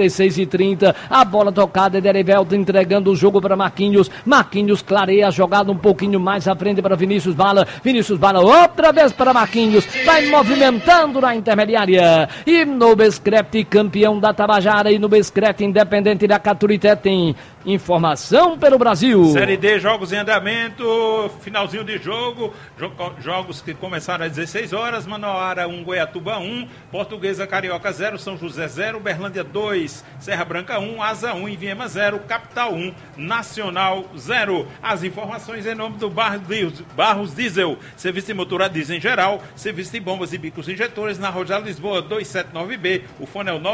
A: 46:30, a bola tocada de Erivelton, entregando o jogo para Marquinhos. Marquinhos clareia a jogada um pouquinho mais à frente para Vinícius Bala. Vinícius Bala outra vez para Marquinhos, vai movimentando na intermediária. E no Escrete, campeão da Tabajara, e no Escrete independente da Caturité, tem informação pelo Brasil.
C: Série D, jogos em andamento, finalzinho de jogo, jogos que começaram às 16 horas, Manoara 1, Goiatuba 1, Portuguesa Carioca 0, São José 0, Berlândia 2, Serra Branca 1, Asa 1, Iviema 0, Capital 1, Nacional 0. As informações em nome do Barros Diesel, serviço de motor a diesel em geral, serviço de bombas e bicos injetores na Rojal Lisboa 279B, o fone é o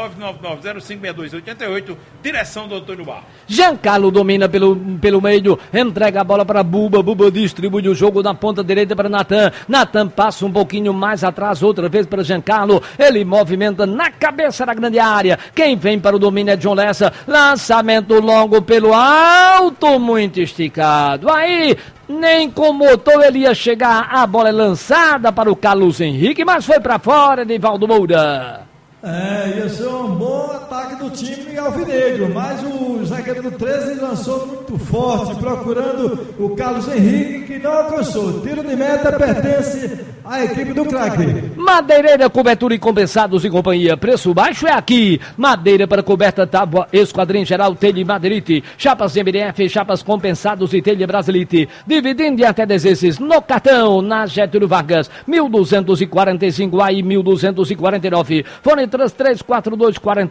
C: 999056288, direção do Antônio Barros.
A: Giancarlo domina pelo meio, entrega a bola para Buba, Buba distribui o jogo na ponta direita para Natan, Natan passa um pouquinho mais atrás, outra vez para Giancarlo, ele movimenta na cabeça da grande área, quem vem para o domínio é John Lessa, lançamento longo pelo alto, muito esticado, aí nem com motor ele ia chegar, a bola é lançada para o Carlos Henrique, mas foi para fora de Valdo Moura.
B: Ia ser um bom ataque do time alvinegro, mas o zagueiro do 13 lançou muito forte, procurando o Carlos Henrique, que não alcançou. Tiro de meta pertence à equipe do craque.
A: Madeireira, cobertura e compensados e companhia. Preço baixo é aqui. Madeira para coberta, tábua, esquadrinho geral, telha e madeirite. Chapas MDF, chapas compensados e telha Brasilite. Dividindo de até 10 vezes no cartão, na Getúlio Vargas, 1245A e 1249. Fone 33424585.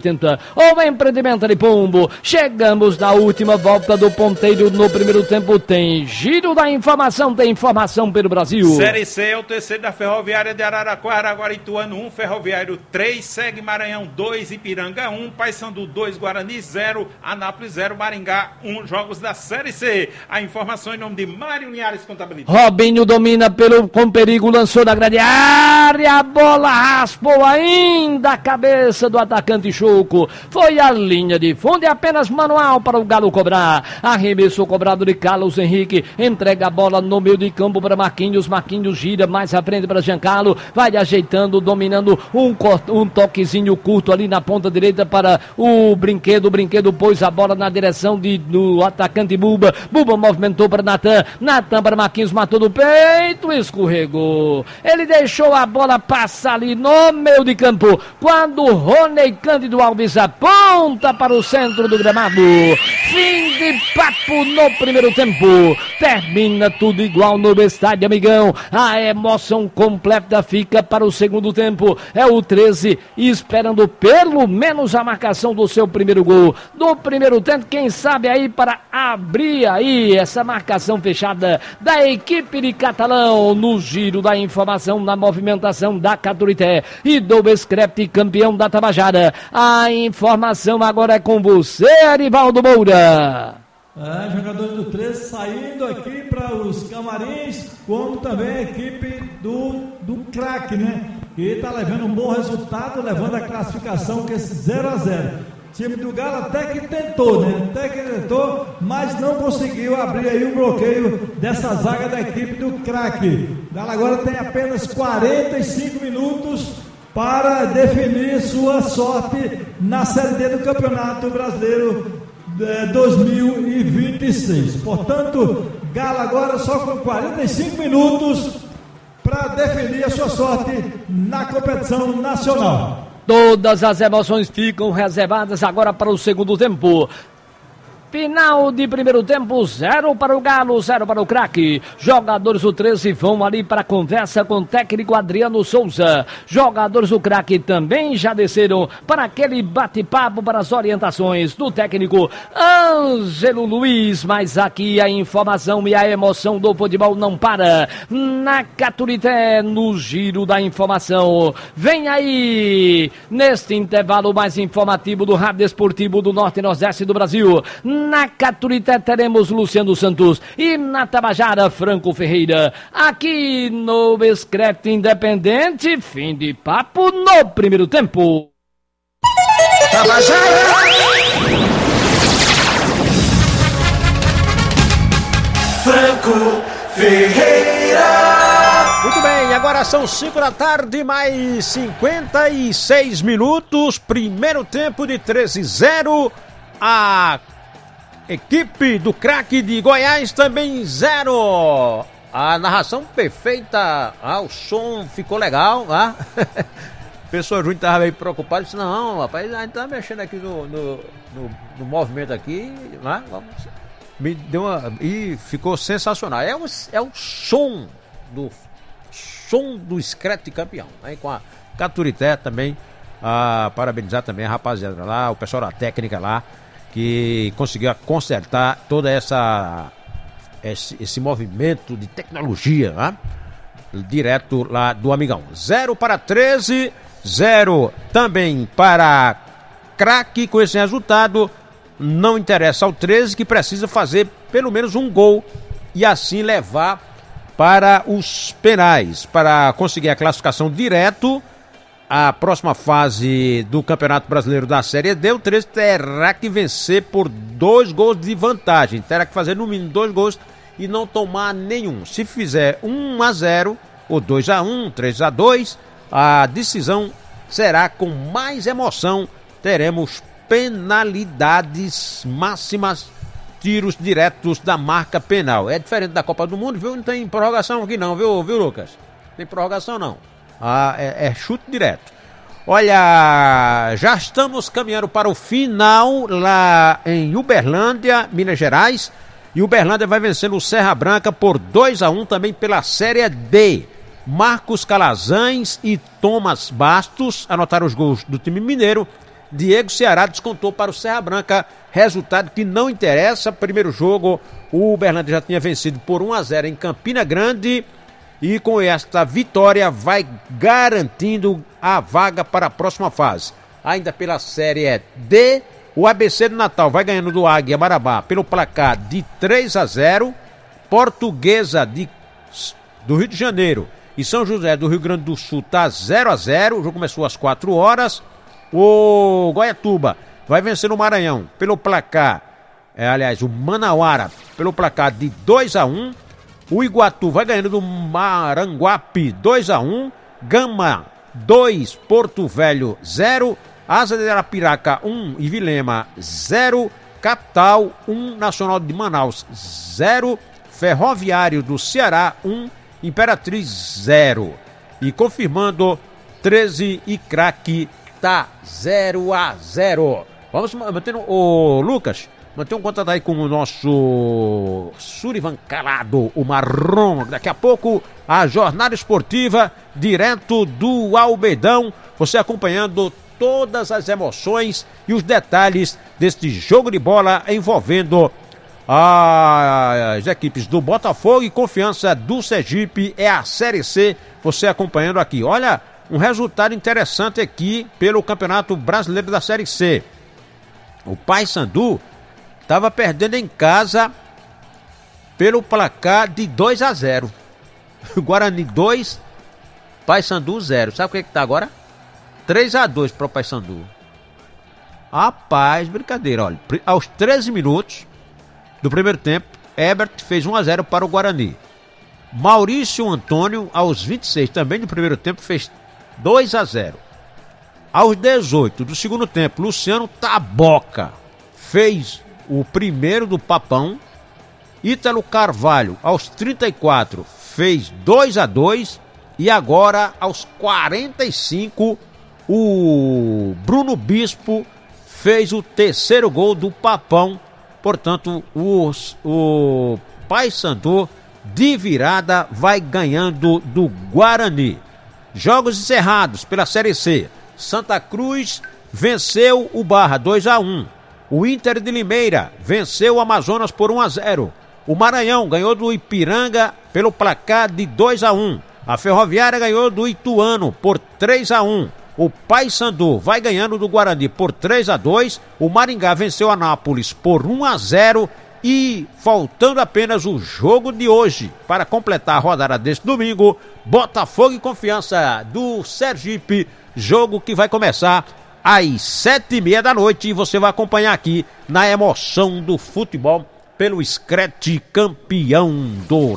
A: 80. O empreendimento de Pombo. Chegamos na última volta do ponteiro no primeiro tempo. Tem giro da informação, tem informação pelo Brasil.
C: Série C é o terceiro da Ferroviária de Araraquara, agora Ituano 1, Ferroviário 3, segue Maranhão 2, Ipiranga 1, Paysandu 2, Guarani 0, Anápolis 0, Maringá 1, jogos da Série C. A informação em nome de Mário Linhares Contabilidade.
A: Robinho domina com perigo, lançou na grande área, a bola raspou ainda a cabeça do atacante Choco. Foi a linha de fundo e apenas manual para o Galo cobrar. Arremesso cobrado de Carlos Henrique, entrega a bola no meio de campo para Marquinhos. Marquinhos gira mais à frente para Giancarlo, vai ajeitando, dominando um toquezinho curto ali na ponta direita para o Brinquedo. O Brinquedo pôs a bola na direção do atacante Buba. Buba movimentou para Natan para Marquinhos, matou do peito, escorregou. Ele deixou a bola passar ali no meio de campo, quando o Rony Cândido Alves aponta para o centro do gramado. Fim de papo no primeiro tempo. Termina tudo igual no estádio, amigão. A emoção completa fica para o segundo tempo. É o 13 esperando pelo menos a marcação do seu primeiro gol. No primeiro tempo, quem sabe aí para abrir aí essa marcação fechada da equipe de Catalão no giro da informação, na movimentação da Caturité e do Scrap, campeão da Tabajara. A informação agora é com você, Arivaldo Moura.
B: Jogadores do 13 saindo aqui para os camarins, como também a equipe do craque, né? Que está levando um bom resultado, levando a classificação com esse 0-0. O time do Galo até que tentou, né? Mas não conseguiu abrir aí o bloqueio dessa zaga da equipe do craque. O Galo agora tem apenas 45 minutos para definir sua sorte na Série D do Campeonato Brasileiro 2026. Portanto, Galo agora só com 45 minutos para definir a sua sorte na competição nacional.
A: Todas as emoções ficam reservadas agora para o segundo tempo. Final de primeiro tempo, 0 para o Galo, 0 para o craque. Jogadores do 13 vão ali para a conversa com o técnico Adriano Souza. Jogadores do craque também já desceram para aquele bate-papo, para as orientações do técnico Ângelo Luiz. Mas aqui a informação e a emoção do futebol não para. Na Caturité, no giro da informação. Vem aí, neste intervalo mais informativo do Rádio Esportivo do Norte e Nordeste do Brasil. Na Caturité teremos Luciano Santos e na Tabajara, Franco Ferreira. Aqui no Scrap Independente, fim de papo no primeiro tempo.
E: Tabajara! Franco Ferreira!
F: Muito bem, agora são 5 da tarde, mais 56 minutos. Primeiro tempo de 13-0. A equipe do craque de Goiás também 0. A narração perfeita. O som ficou legal. O pessoal Júnior estava meio preocupado. Disse: não, rapaz, a gente tá mexendo aqui no movimento aqui. Vamos. Me deu e ficou sensacional. É o som do Screte campeão. Né? Com a Caturité também. Parabenizar também a rapaziada lá, o pessoal da técnica lá, que conseguiu consertar toda esse movimento de tecnologia, né? Direto lá do Amigão. 0 para 13, 0 também para craque. Com esse resultado, não interessa ao 13, que precisa fazer pelo menos um gol e assim levar para os penais, para conseguir a classificação direto. A próxima fase do Campeonato Brasileiro da Série D, o 13 terá que vencer por 2 gols de vantagem. Terá que fazer no mínimo 2 gols e não tomar nenhum. Se fizer 1-0 ou 2-1, 3-2, a decisão será com mais emoção. Teremos penalidades máximas, tiros diretos da marca penal. É diferente da Copa do Mundo, viu? Não tem prorrogação aqui não, viu Lucas? Não tem prorrogação não. É chute direto. Olha, já estamos caminhando para o final lá em Uberlândia, Minas Gerais. E Uberlândia vai vencendo o Serra Branca por 2-1 também pela Série D. Marcos Calazans e Thomas Bastos anotaram os gols do time mineiro. Diego Ceará descontou para o Serra Branca, resultado que não interessa. Primeiro jogo, o Uberlândia já tinha vencido por 1-0 em Campina Grande e com esta vitória vai garantindo a vaga para a próxima fase. Ainda pela Série D, o ABC do Natal vai ganhando do Águia Marabá pelo placar de 3-0, Portuguesa do Rio de Janeiro e São José do Rio Grande do Sul tá 0-0, o jogo começou às 4 horas. O Goiatuba vai vencer no Maranhão pelo placar, o Manauara pelo placar de 2-1. O Iguatu vai ganhando do Maranguape 2-1. Gama 2, Porto Velho 0. Asa de Arapiraca 1 e Vilema 0. Capital 1, Nacional de Manaus 0. Ferroviário do Ceará 1, Imperatriz 0. E confirmando, 13 e Craque tá 0-0. Vamos mantendo o Lucas, manter um contato aí com o nosso Surivan Calado, o Marrom. Daqui a pouco a jornada esportiva direto do Almeidão, você acompanhando todas as emoções e os detalhes deste jogo de bola envolvendo as equipes do Botafogo e Confiança do Sergipe. É a Série C, você acompanhando aqui. Olha, um resultado interessante aqui pelo Campeonato Brasileiro da Série C. O Paysandu estava perdendo em casa pelo placar de 2-0. Guarani 2, Paysandu 0. Sabe o que está agora? 3-2 para o Paysandu. Rapaz, brincadeira. Olha, aos 13 minutos do primeiro tempo, Herbert fez 1-0 para o Guarani. Maurício Antônio, aos 26 também do primeiro tempo, fez 2-0. Aos 18 do segundo tempo, Luciano Taboca fez o primeiro do Papão. Ítalo Carvalho, aos 34, fez 2-2. E agora, aos 45, o Bruno Bispo fez o terceiro gol do Papão. Portanto, o Paysandu de virada vai ganhando do Guarani. Jogos encerrados pela Série C. Santa Cruz venceu o Barra 2-1. O Inter de Limeira venceu o Amazonas por 1-0. O Maranhão ganhou do Ipiranga pelo placar de 2-1. A Ferroviária ganhou do Ituano por 3-1. O Paysandu vai ganhando do Guarani por 3-2. O Maringá venceu a Anápolis por 1-0. E faltando apenas o jogo de hoje para completar a rodada deste domingo, Botafogo e Confiança do Sergipe, jogo que vai começar às 7h30 da noite e você vai acompanhar aqui na emoção do futebol pelo Screte campeão do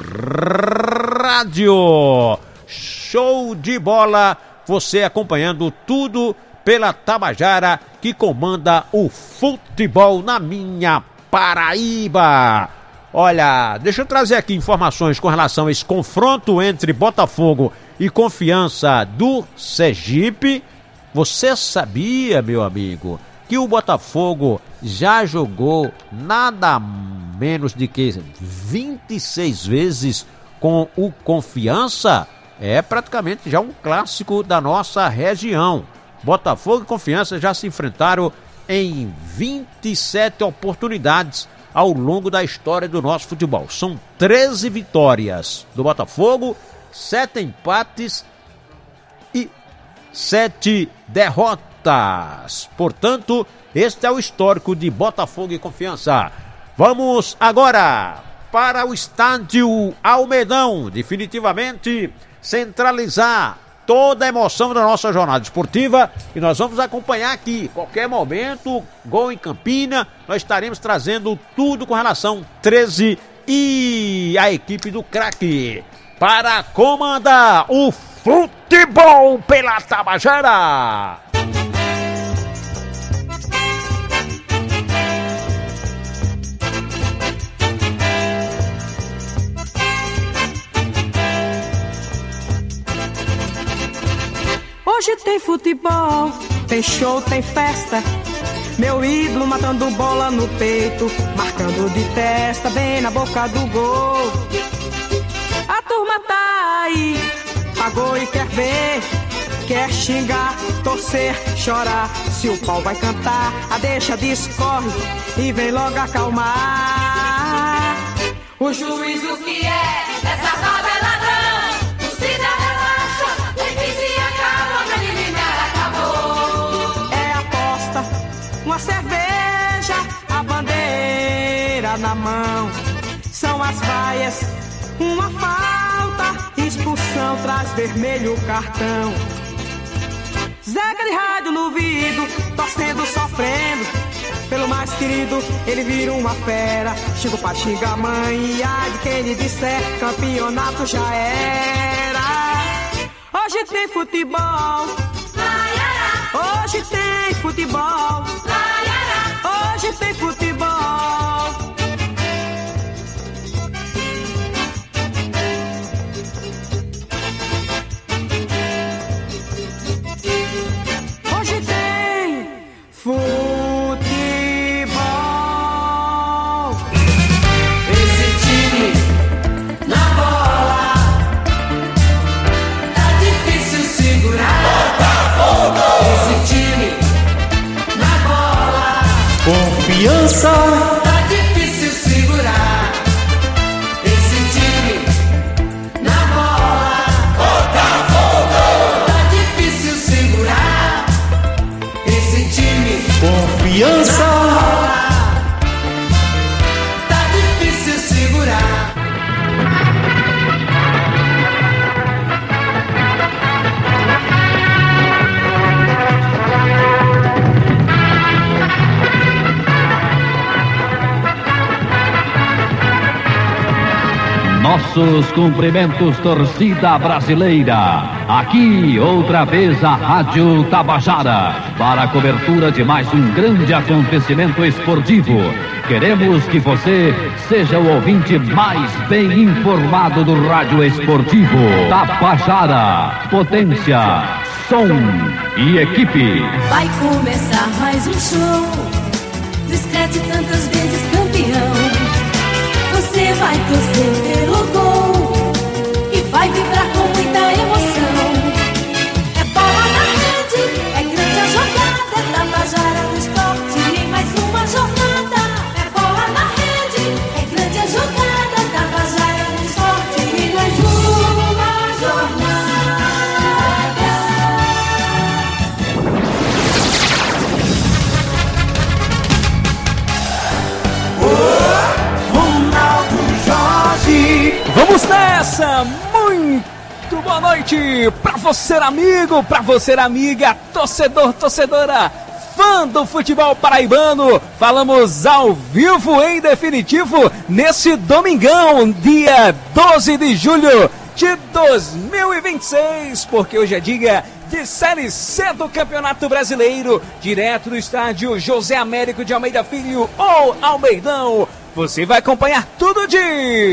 F: rádio. Show de bola, você acompanhando tudo pela Tabajara que comanda o futebol na minha Paraíba. Olha, deixa eu trazer aqui informações com relação a esse confronto entre Botafogo e Confiança do Sergipe. Você sabia, meu amigo, que o Botafogo já jogou nada menos de que 26 vezes com o Confiança? É praticamente já um clássico da nossa região. Botafogo e Confiança já se enfrentaram em 27 oportunidades ao longo da história do nosso futebol. São 13 vitórias do Botafogo, 7 empates e 7 derrotas. Portanto, este é o histórico de Botafogo e Confiança. Vamos agora para o estádio Almeidão, definitivamente centralizar toda a emoção da nossa jornada esportiva e nós vamos acompanhar aqui, qualquer momento, gol em Campina, nós estaremos trazendo tudo com relação 13 e a equipe do Craque para comandar o futebol pela Tabajara.
G: Hoje tem futebol, tem show, tem festa. Meu ídolo matando bola no peito, marcando de testa, bem na boca do gol. A turma tá aí, pagou e quer ver. quer xingar, torcer, chorar. Se o pau vai cantar, a deixa discorre e vem logo acalmar. O juiz o que é? Essa nova é ladrão. Torcida relaxa, tem que se acaba, pra eliminar acabou. É aposta, uma cerveja, a bandeira na mão. São as vaias, uma falta, expulsão, traz vermelho o cartão. Zeca de rádio no vidro, torcendo, sofrendo. Pelo mais querido, ele vira uma fera. Xinga o pai, xinga a mãe, e ai de quem lhe disser, campeonato já era. Hoje tem futebol, hoje tem futebol, hoje tem futebol. Hoje tem futebol. Esse time na bola tá difícil segurar. Esse time na bola,
H: confiança.
G: Tá difícil segurar. Esse time na bola, Botafogo. Tá difícil segurar. Esse time
H: Confiança.
G: na bola, tá difícil segurar.
A: Nossos cumprimentos, torcida brasileira. Aqui, outra vez, a Rádio Tabajara, para a cobertura de mais um grande acontecimento esportivo. Queremos que você seja o ouvinte mais bem informado do rádio esportivo. Tabajara, potência, som e equipe.
I: Vai começar mais um show, discrete tantas vezes campeão. Você vai torcer pelo gol e vai vibrar com muita emoção. É bola na rede, é grande a jogada, é Tabajara no esporte em mais uma jornada. É bola na rede, é grande a jogada, é Tabajara no esporte em mais uma jornada.
J: Vamos nessa! Muito boa noite pra você, amigo, pra você, amiga, torcedor, torcedora, fã do futebol paraibano. Falamos ao vivo, em definitivo, nesse domingão, dia 12 de julho de 2026, porque hoje é dia de Série C do Campeonato Brasileiro, direto do estádio José Américo de Almeida Filho, ou Almeidão. Você vai acompanhar tudo de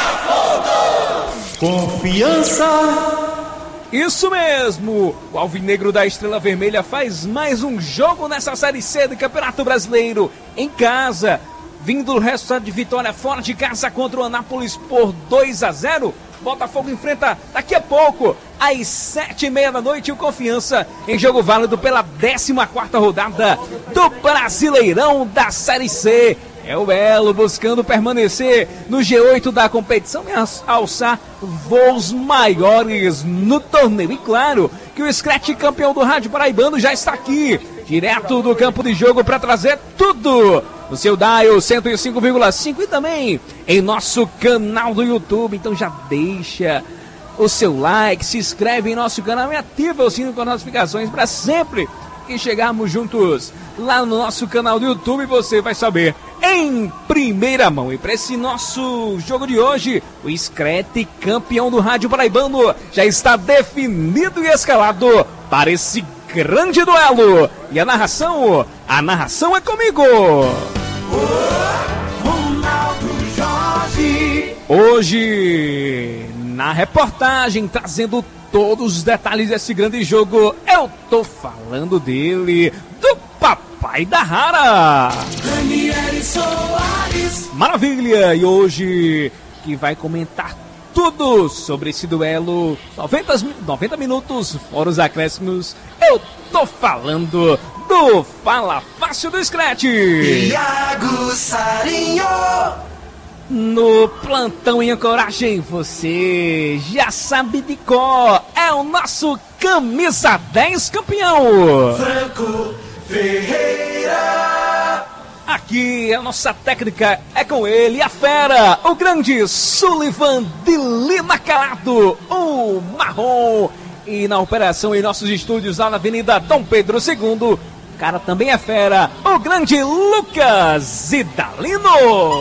H: Confiança.
J: Isso mesmo, o Alvinegro da Estrela Vermelha faz mais um jogo nessa Série C do Campeonato Brasileiro, em casa, vindo o resultado de vitória fora de casa contra o Anápolis por 2-0. Botafogo enfrenta daqui a pouco, às 7h30 da noite, o Confiança, em jogo válido pela 14ª rodada do Brasileirão da Série C. É o Belo buscando permanecer no G8 da competição e alçar voos maiores no torneio. E claro que o Scratch, campeão do rádio paraibano, já está aqui, direto do campo de jogo, para trazer tudo no seu dial 105,5 e também em nosso canal do YouTube. Então já deixa o seu like, se inscreve em nosso canal e ativa o sino com as notificações para sempre que chegarmos juntos lá no nosso canal do YouTube, você vai saber em primeira mão. E para esse nosso jogo de hoje, o Screte, campeão do rádio paraibano, já está definido e escalado para esse grande duelo. E a narração é comigo.
H: Ronaldo Jorge.
J: Hoje, na reportagem, trazendo todos os detalhes desse grande jogo, eu tô falando dele, do papai da Rara,
H: Daniele Soares.
J: Maravilha! E hoje, que vai comentar tudo sobre esse duelo. 90 minutos, fora os acréscimos. Eu tô falando do Fala Fácil do Scratch.
H: Iago Sarinho.
J: No plantão em Ancoragem, você já sabe de cor. É o nosso Camisa 10 campeão.
H: Franco Ferreira.
J: Aqui a nossa técnica é com ele, a fera, o grande Sullivan de Lima Calado, o marrom. E na operação em nossos estúdios lá na Avenida Dom Pedro II, o cara também é fera, o grande Lucas Idalino.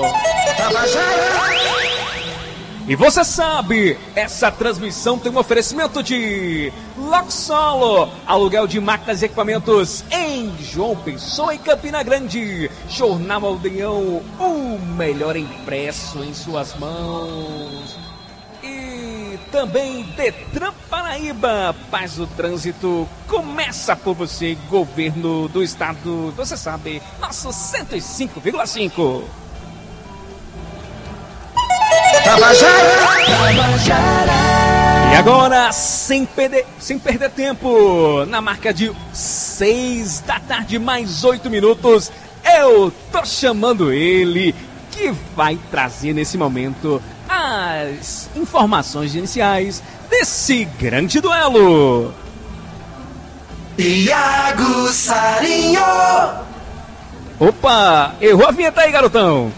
J: E você sabe, essa transmissão tem um oferecimento de Loxolo, aluguel de máquinas e equipamentos em João Pessoa e Campina Grande. Jornal Aldeão, o melhor impresso em suas mãos. E também Detran Paraíba, paz do trânsito, começa por você, governo do estado, você sabe, nosso 105,5. E agora, sem perder tempo, na marca de 6 da tarde, mais 8 minutos, eu tô chamando ele, que vai trazer nesse momento as informações iniciais desse grande duelo.
H: Iago Sarinho.
J: Opa, errou a vinheta aí, garotão.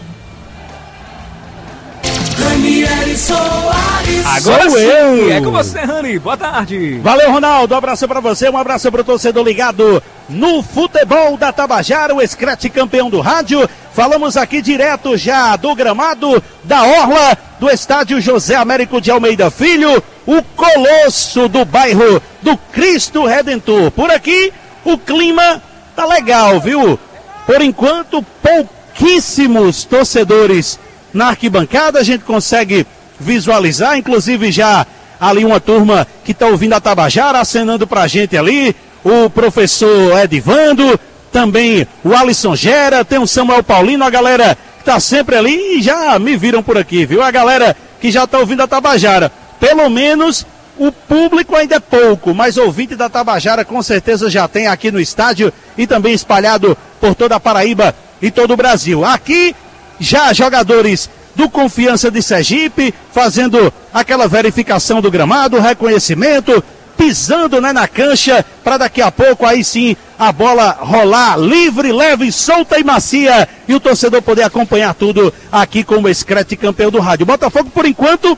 J: Agora sim, é com você, Rani. Boa tarde.
K: Valeu, Ronaldo. Um abraço pra você, um abraço pro torcedor ligado no futebol da Tabajara, o Scratch campeão do rádio. Falamos aqui direto já do gramado da orla do estádio José Américo de Almeida Filho, o colosso do bairro do Cristo Redentor. Por aqui, o clima tá legal, viu? Por enquanto, pouquíssimos torcedores na arquibancada, a gente consegue visualizar, inclusive já ali uma turma que está ouvindo a Tabajara, acenando pra gente ali, o professor Edivando, também o Alisson Gera, tem o Samuel Paulino, a galera que tá sempre ali e já me viram por aqui, viu? A galera que já tá ouvindo a Tabajara, pelo menos o público ainda é pouco, mas ouvinte da Tabajara com certeza já tem aqui no estádio e também espalhado por toda a Paraíba e todo o Brasil. Aqui já jogadores do Confiança de Sergipe, fazendo aquela verificação do gramado, reconhecimento, pisando, né, na cancha, para daqui a pouco aí sim a bola rolar livre, leve, solta e macia, e o torcedor poder acompanhar tudo aqui com o Scratch campeão do rádio. Botafogo, por enquanto,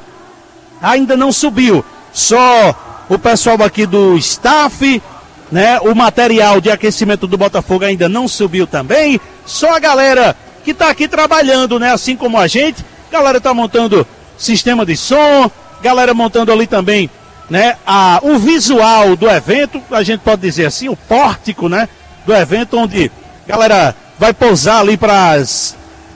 K: ainda não subiu, só o pessoal aqui do staff, né, o material de aquecimento do Botafogo ainda não subiu também, só a galera que está aqui trabalhando, né? Assim como a gente, galera está montando sistema de som, galera montando ali também, né? O visual do evento, a gente pode dizer assim, o pórtico, né? Do evento, onde a galera vai pousar ali para as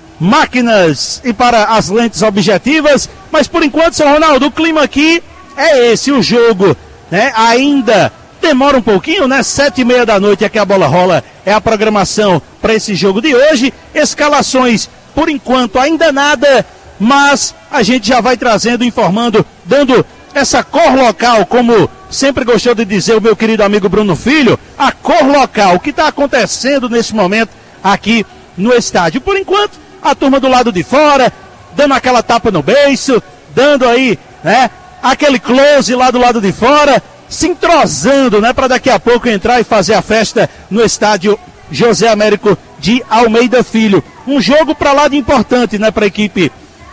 K: máquinas e para as lentes objetivas, mas por enquanto, seu Ronaldo, o clima aqui é esse, o jogo, né? Ainda demora um pouquinho, né? 7h30 da noite é que a bola rola, é a programação para esse jogo de hoje. Escalações, por enquanto, ainda nada, mas a gente já vai trazendo, informando, dando essa cor local, como sempre gostou de dizer o meu querido amigo Bruno Filho, a cor local, o que está acontecendo nesse momento aqui no estádio. Por enquanto, a turma do lado de fora, dando aquela tapa no beiço, dando aí, né, aquele close lá do lado de fora, se entrosando, né, para daqui a pouco entrar e fazer a festa no estádio José Américo de Almeida Filho. Um jogo para lá de importante, né, para a equipe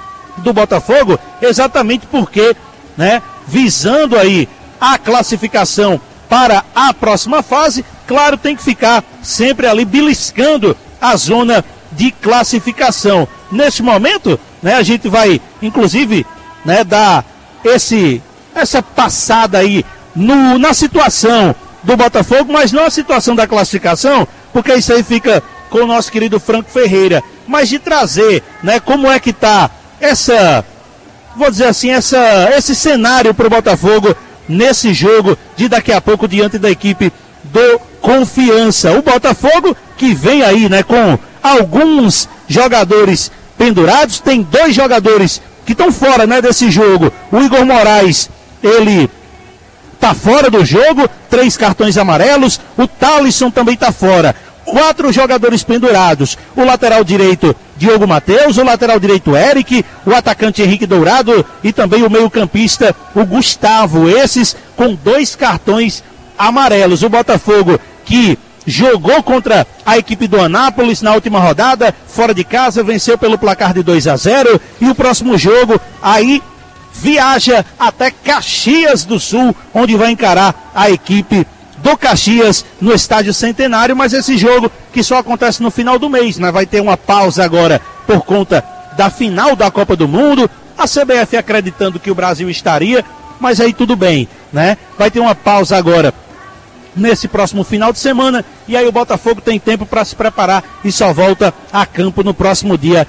K: do Botafogo, exatamente porque, né, visando aí a classificação para a próxima fase, claro, tem que ficar sempre ali beliscando a zona de classificação. Neste momento, né, a gente vai, inclusive, né, dar essa passada aí na situação do Botafogo, mas não a situação da classificação, porque isso aí fica com o nosso querido Franco Ferreira, mas de trazer, né, como é que tá vou dizer assim, esse cenário para o Botafogo nesse jogo de daqui a pouco diante da equipe do Confiança. O Botafogo que vem aí, né, com alguns jogadores pendurados, tem 2 jogadores que estão fora, né, desse jogo. O Igor Moraes, ele tá fora do jogo, 3 cartões amarelos. O Thalisson também tá fora. 4 jogadores pendurados. O lateral direito, Diogo Matheus. O lateral direito, Eric. O atacante, Henrique Dourado. E também o meio-campista, o Gustavo. Esses com 2 cartões amarelos. O Botafogo, que jogou contra a equipe do Anápolis na última rodada, fora de casa, venceu pelo placar de 2-0. E o próximo jogo, aí viaja até Caxias do Sul, onde vai encarar a equipe do Caxias no Estádio Centenário. Mas esse jogo que só acontece no final do mês, né? Vai ter uma pausa agora por conta da final da Copa do Mundo. A CBF acreditando que o Brasil estaria, mas aí tudo bem, né? Vai ter uma pausa agora nesse próximo final de semana, e aí o Botafogo tem tempo para se preparar e só volta a campo no próximo dia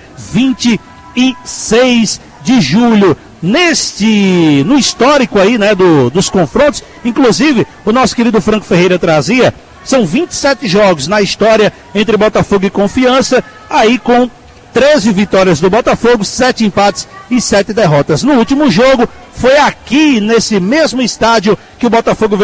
K: 26 de julho. No histórico aí, né, dos confrontos, inclusive o nosso querido Franco Ferreira trazia, são 27 jogos na história entre Botafogo e Confiança, aí com 13 vitórias do Botafogo, 7 empates e 7 derrotas. No último jogo, foi aqui nesse mesmo estádio que o Botafogo venceu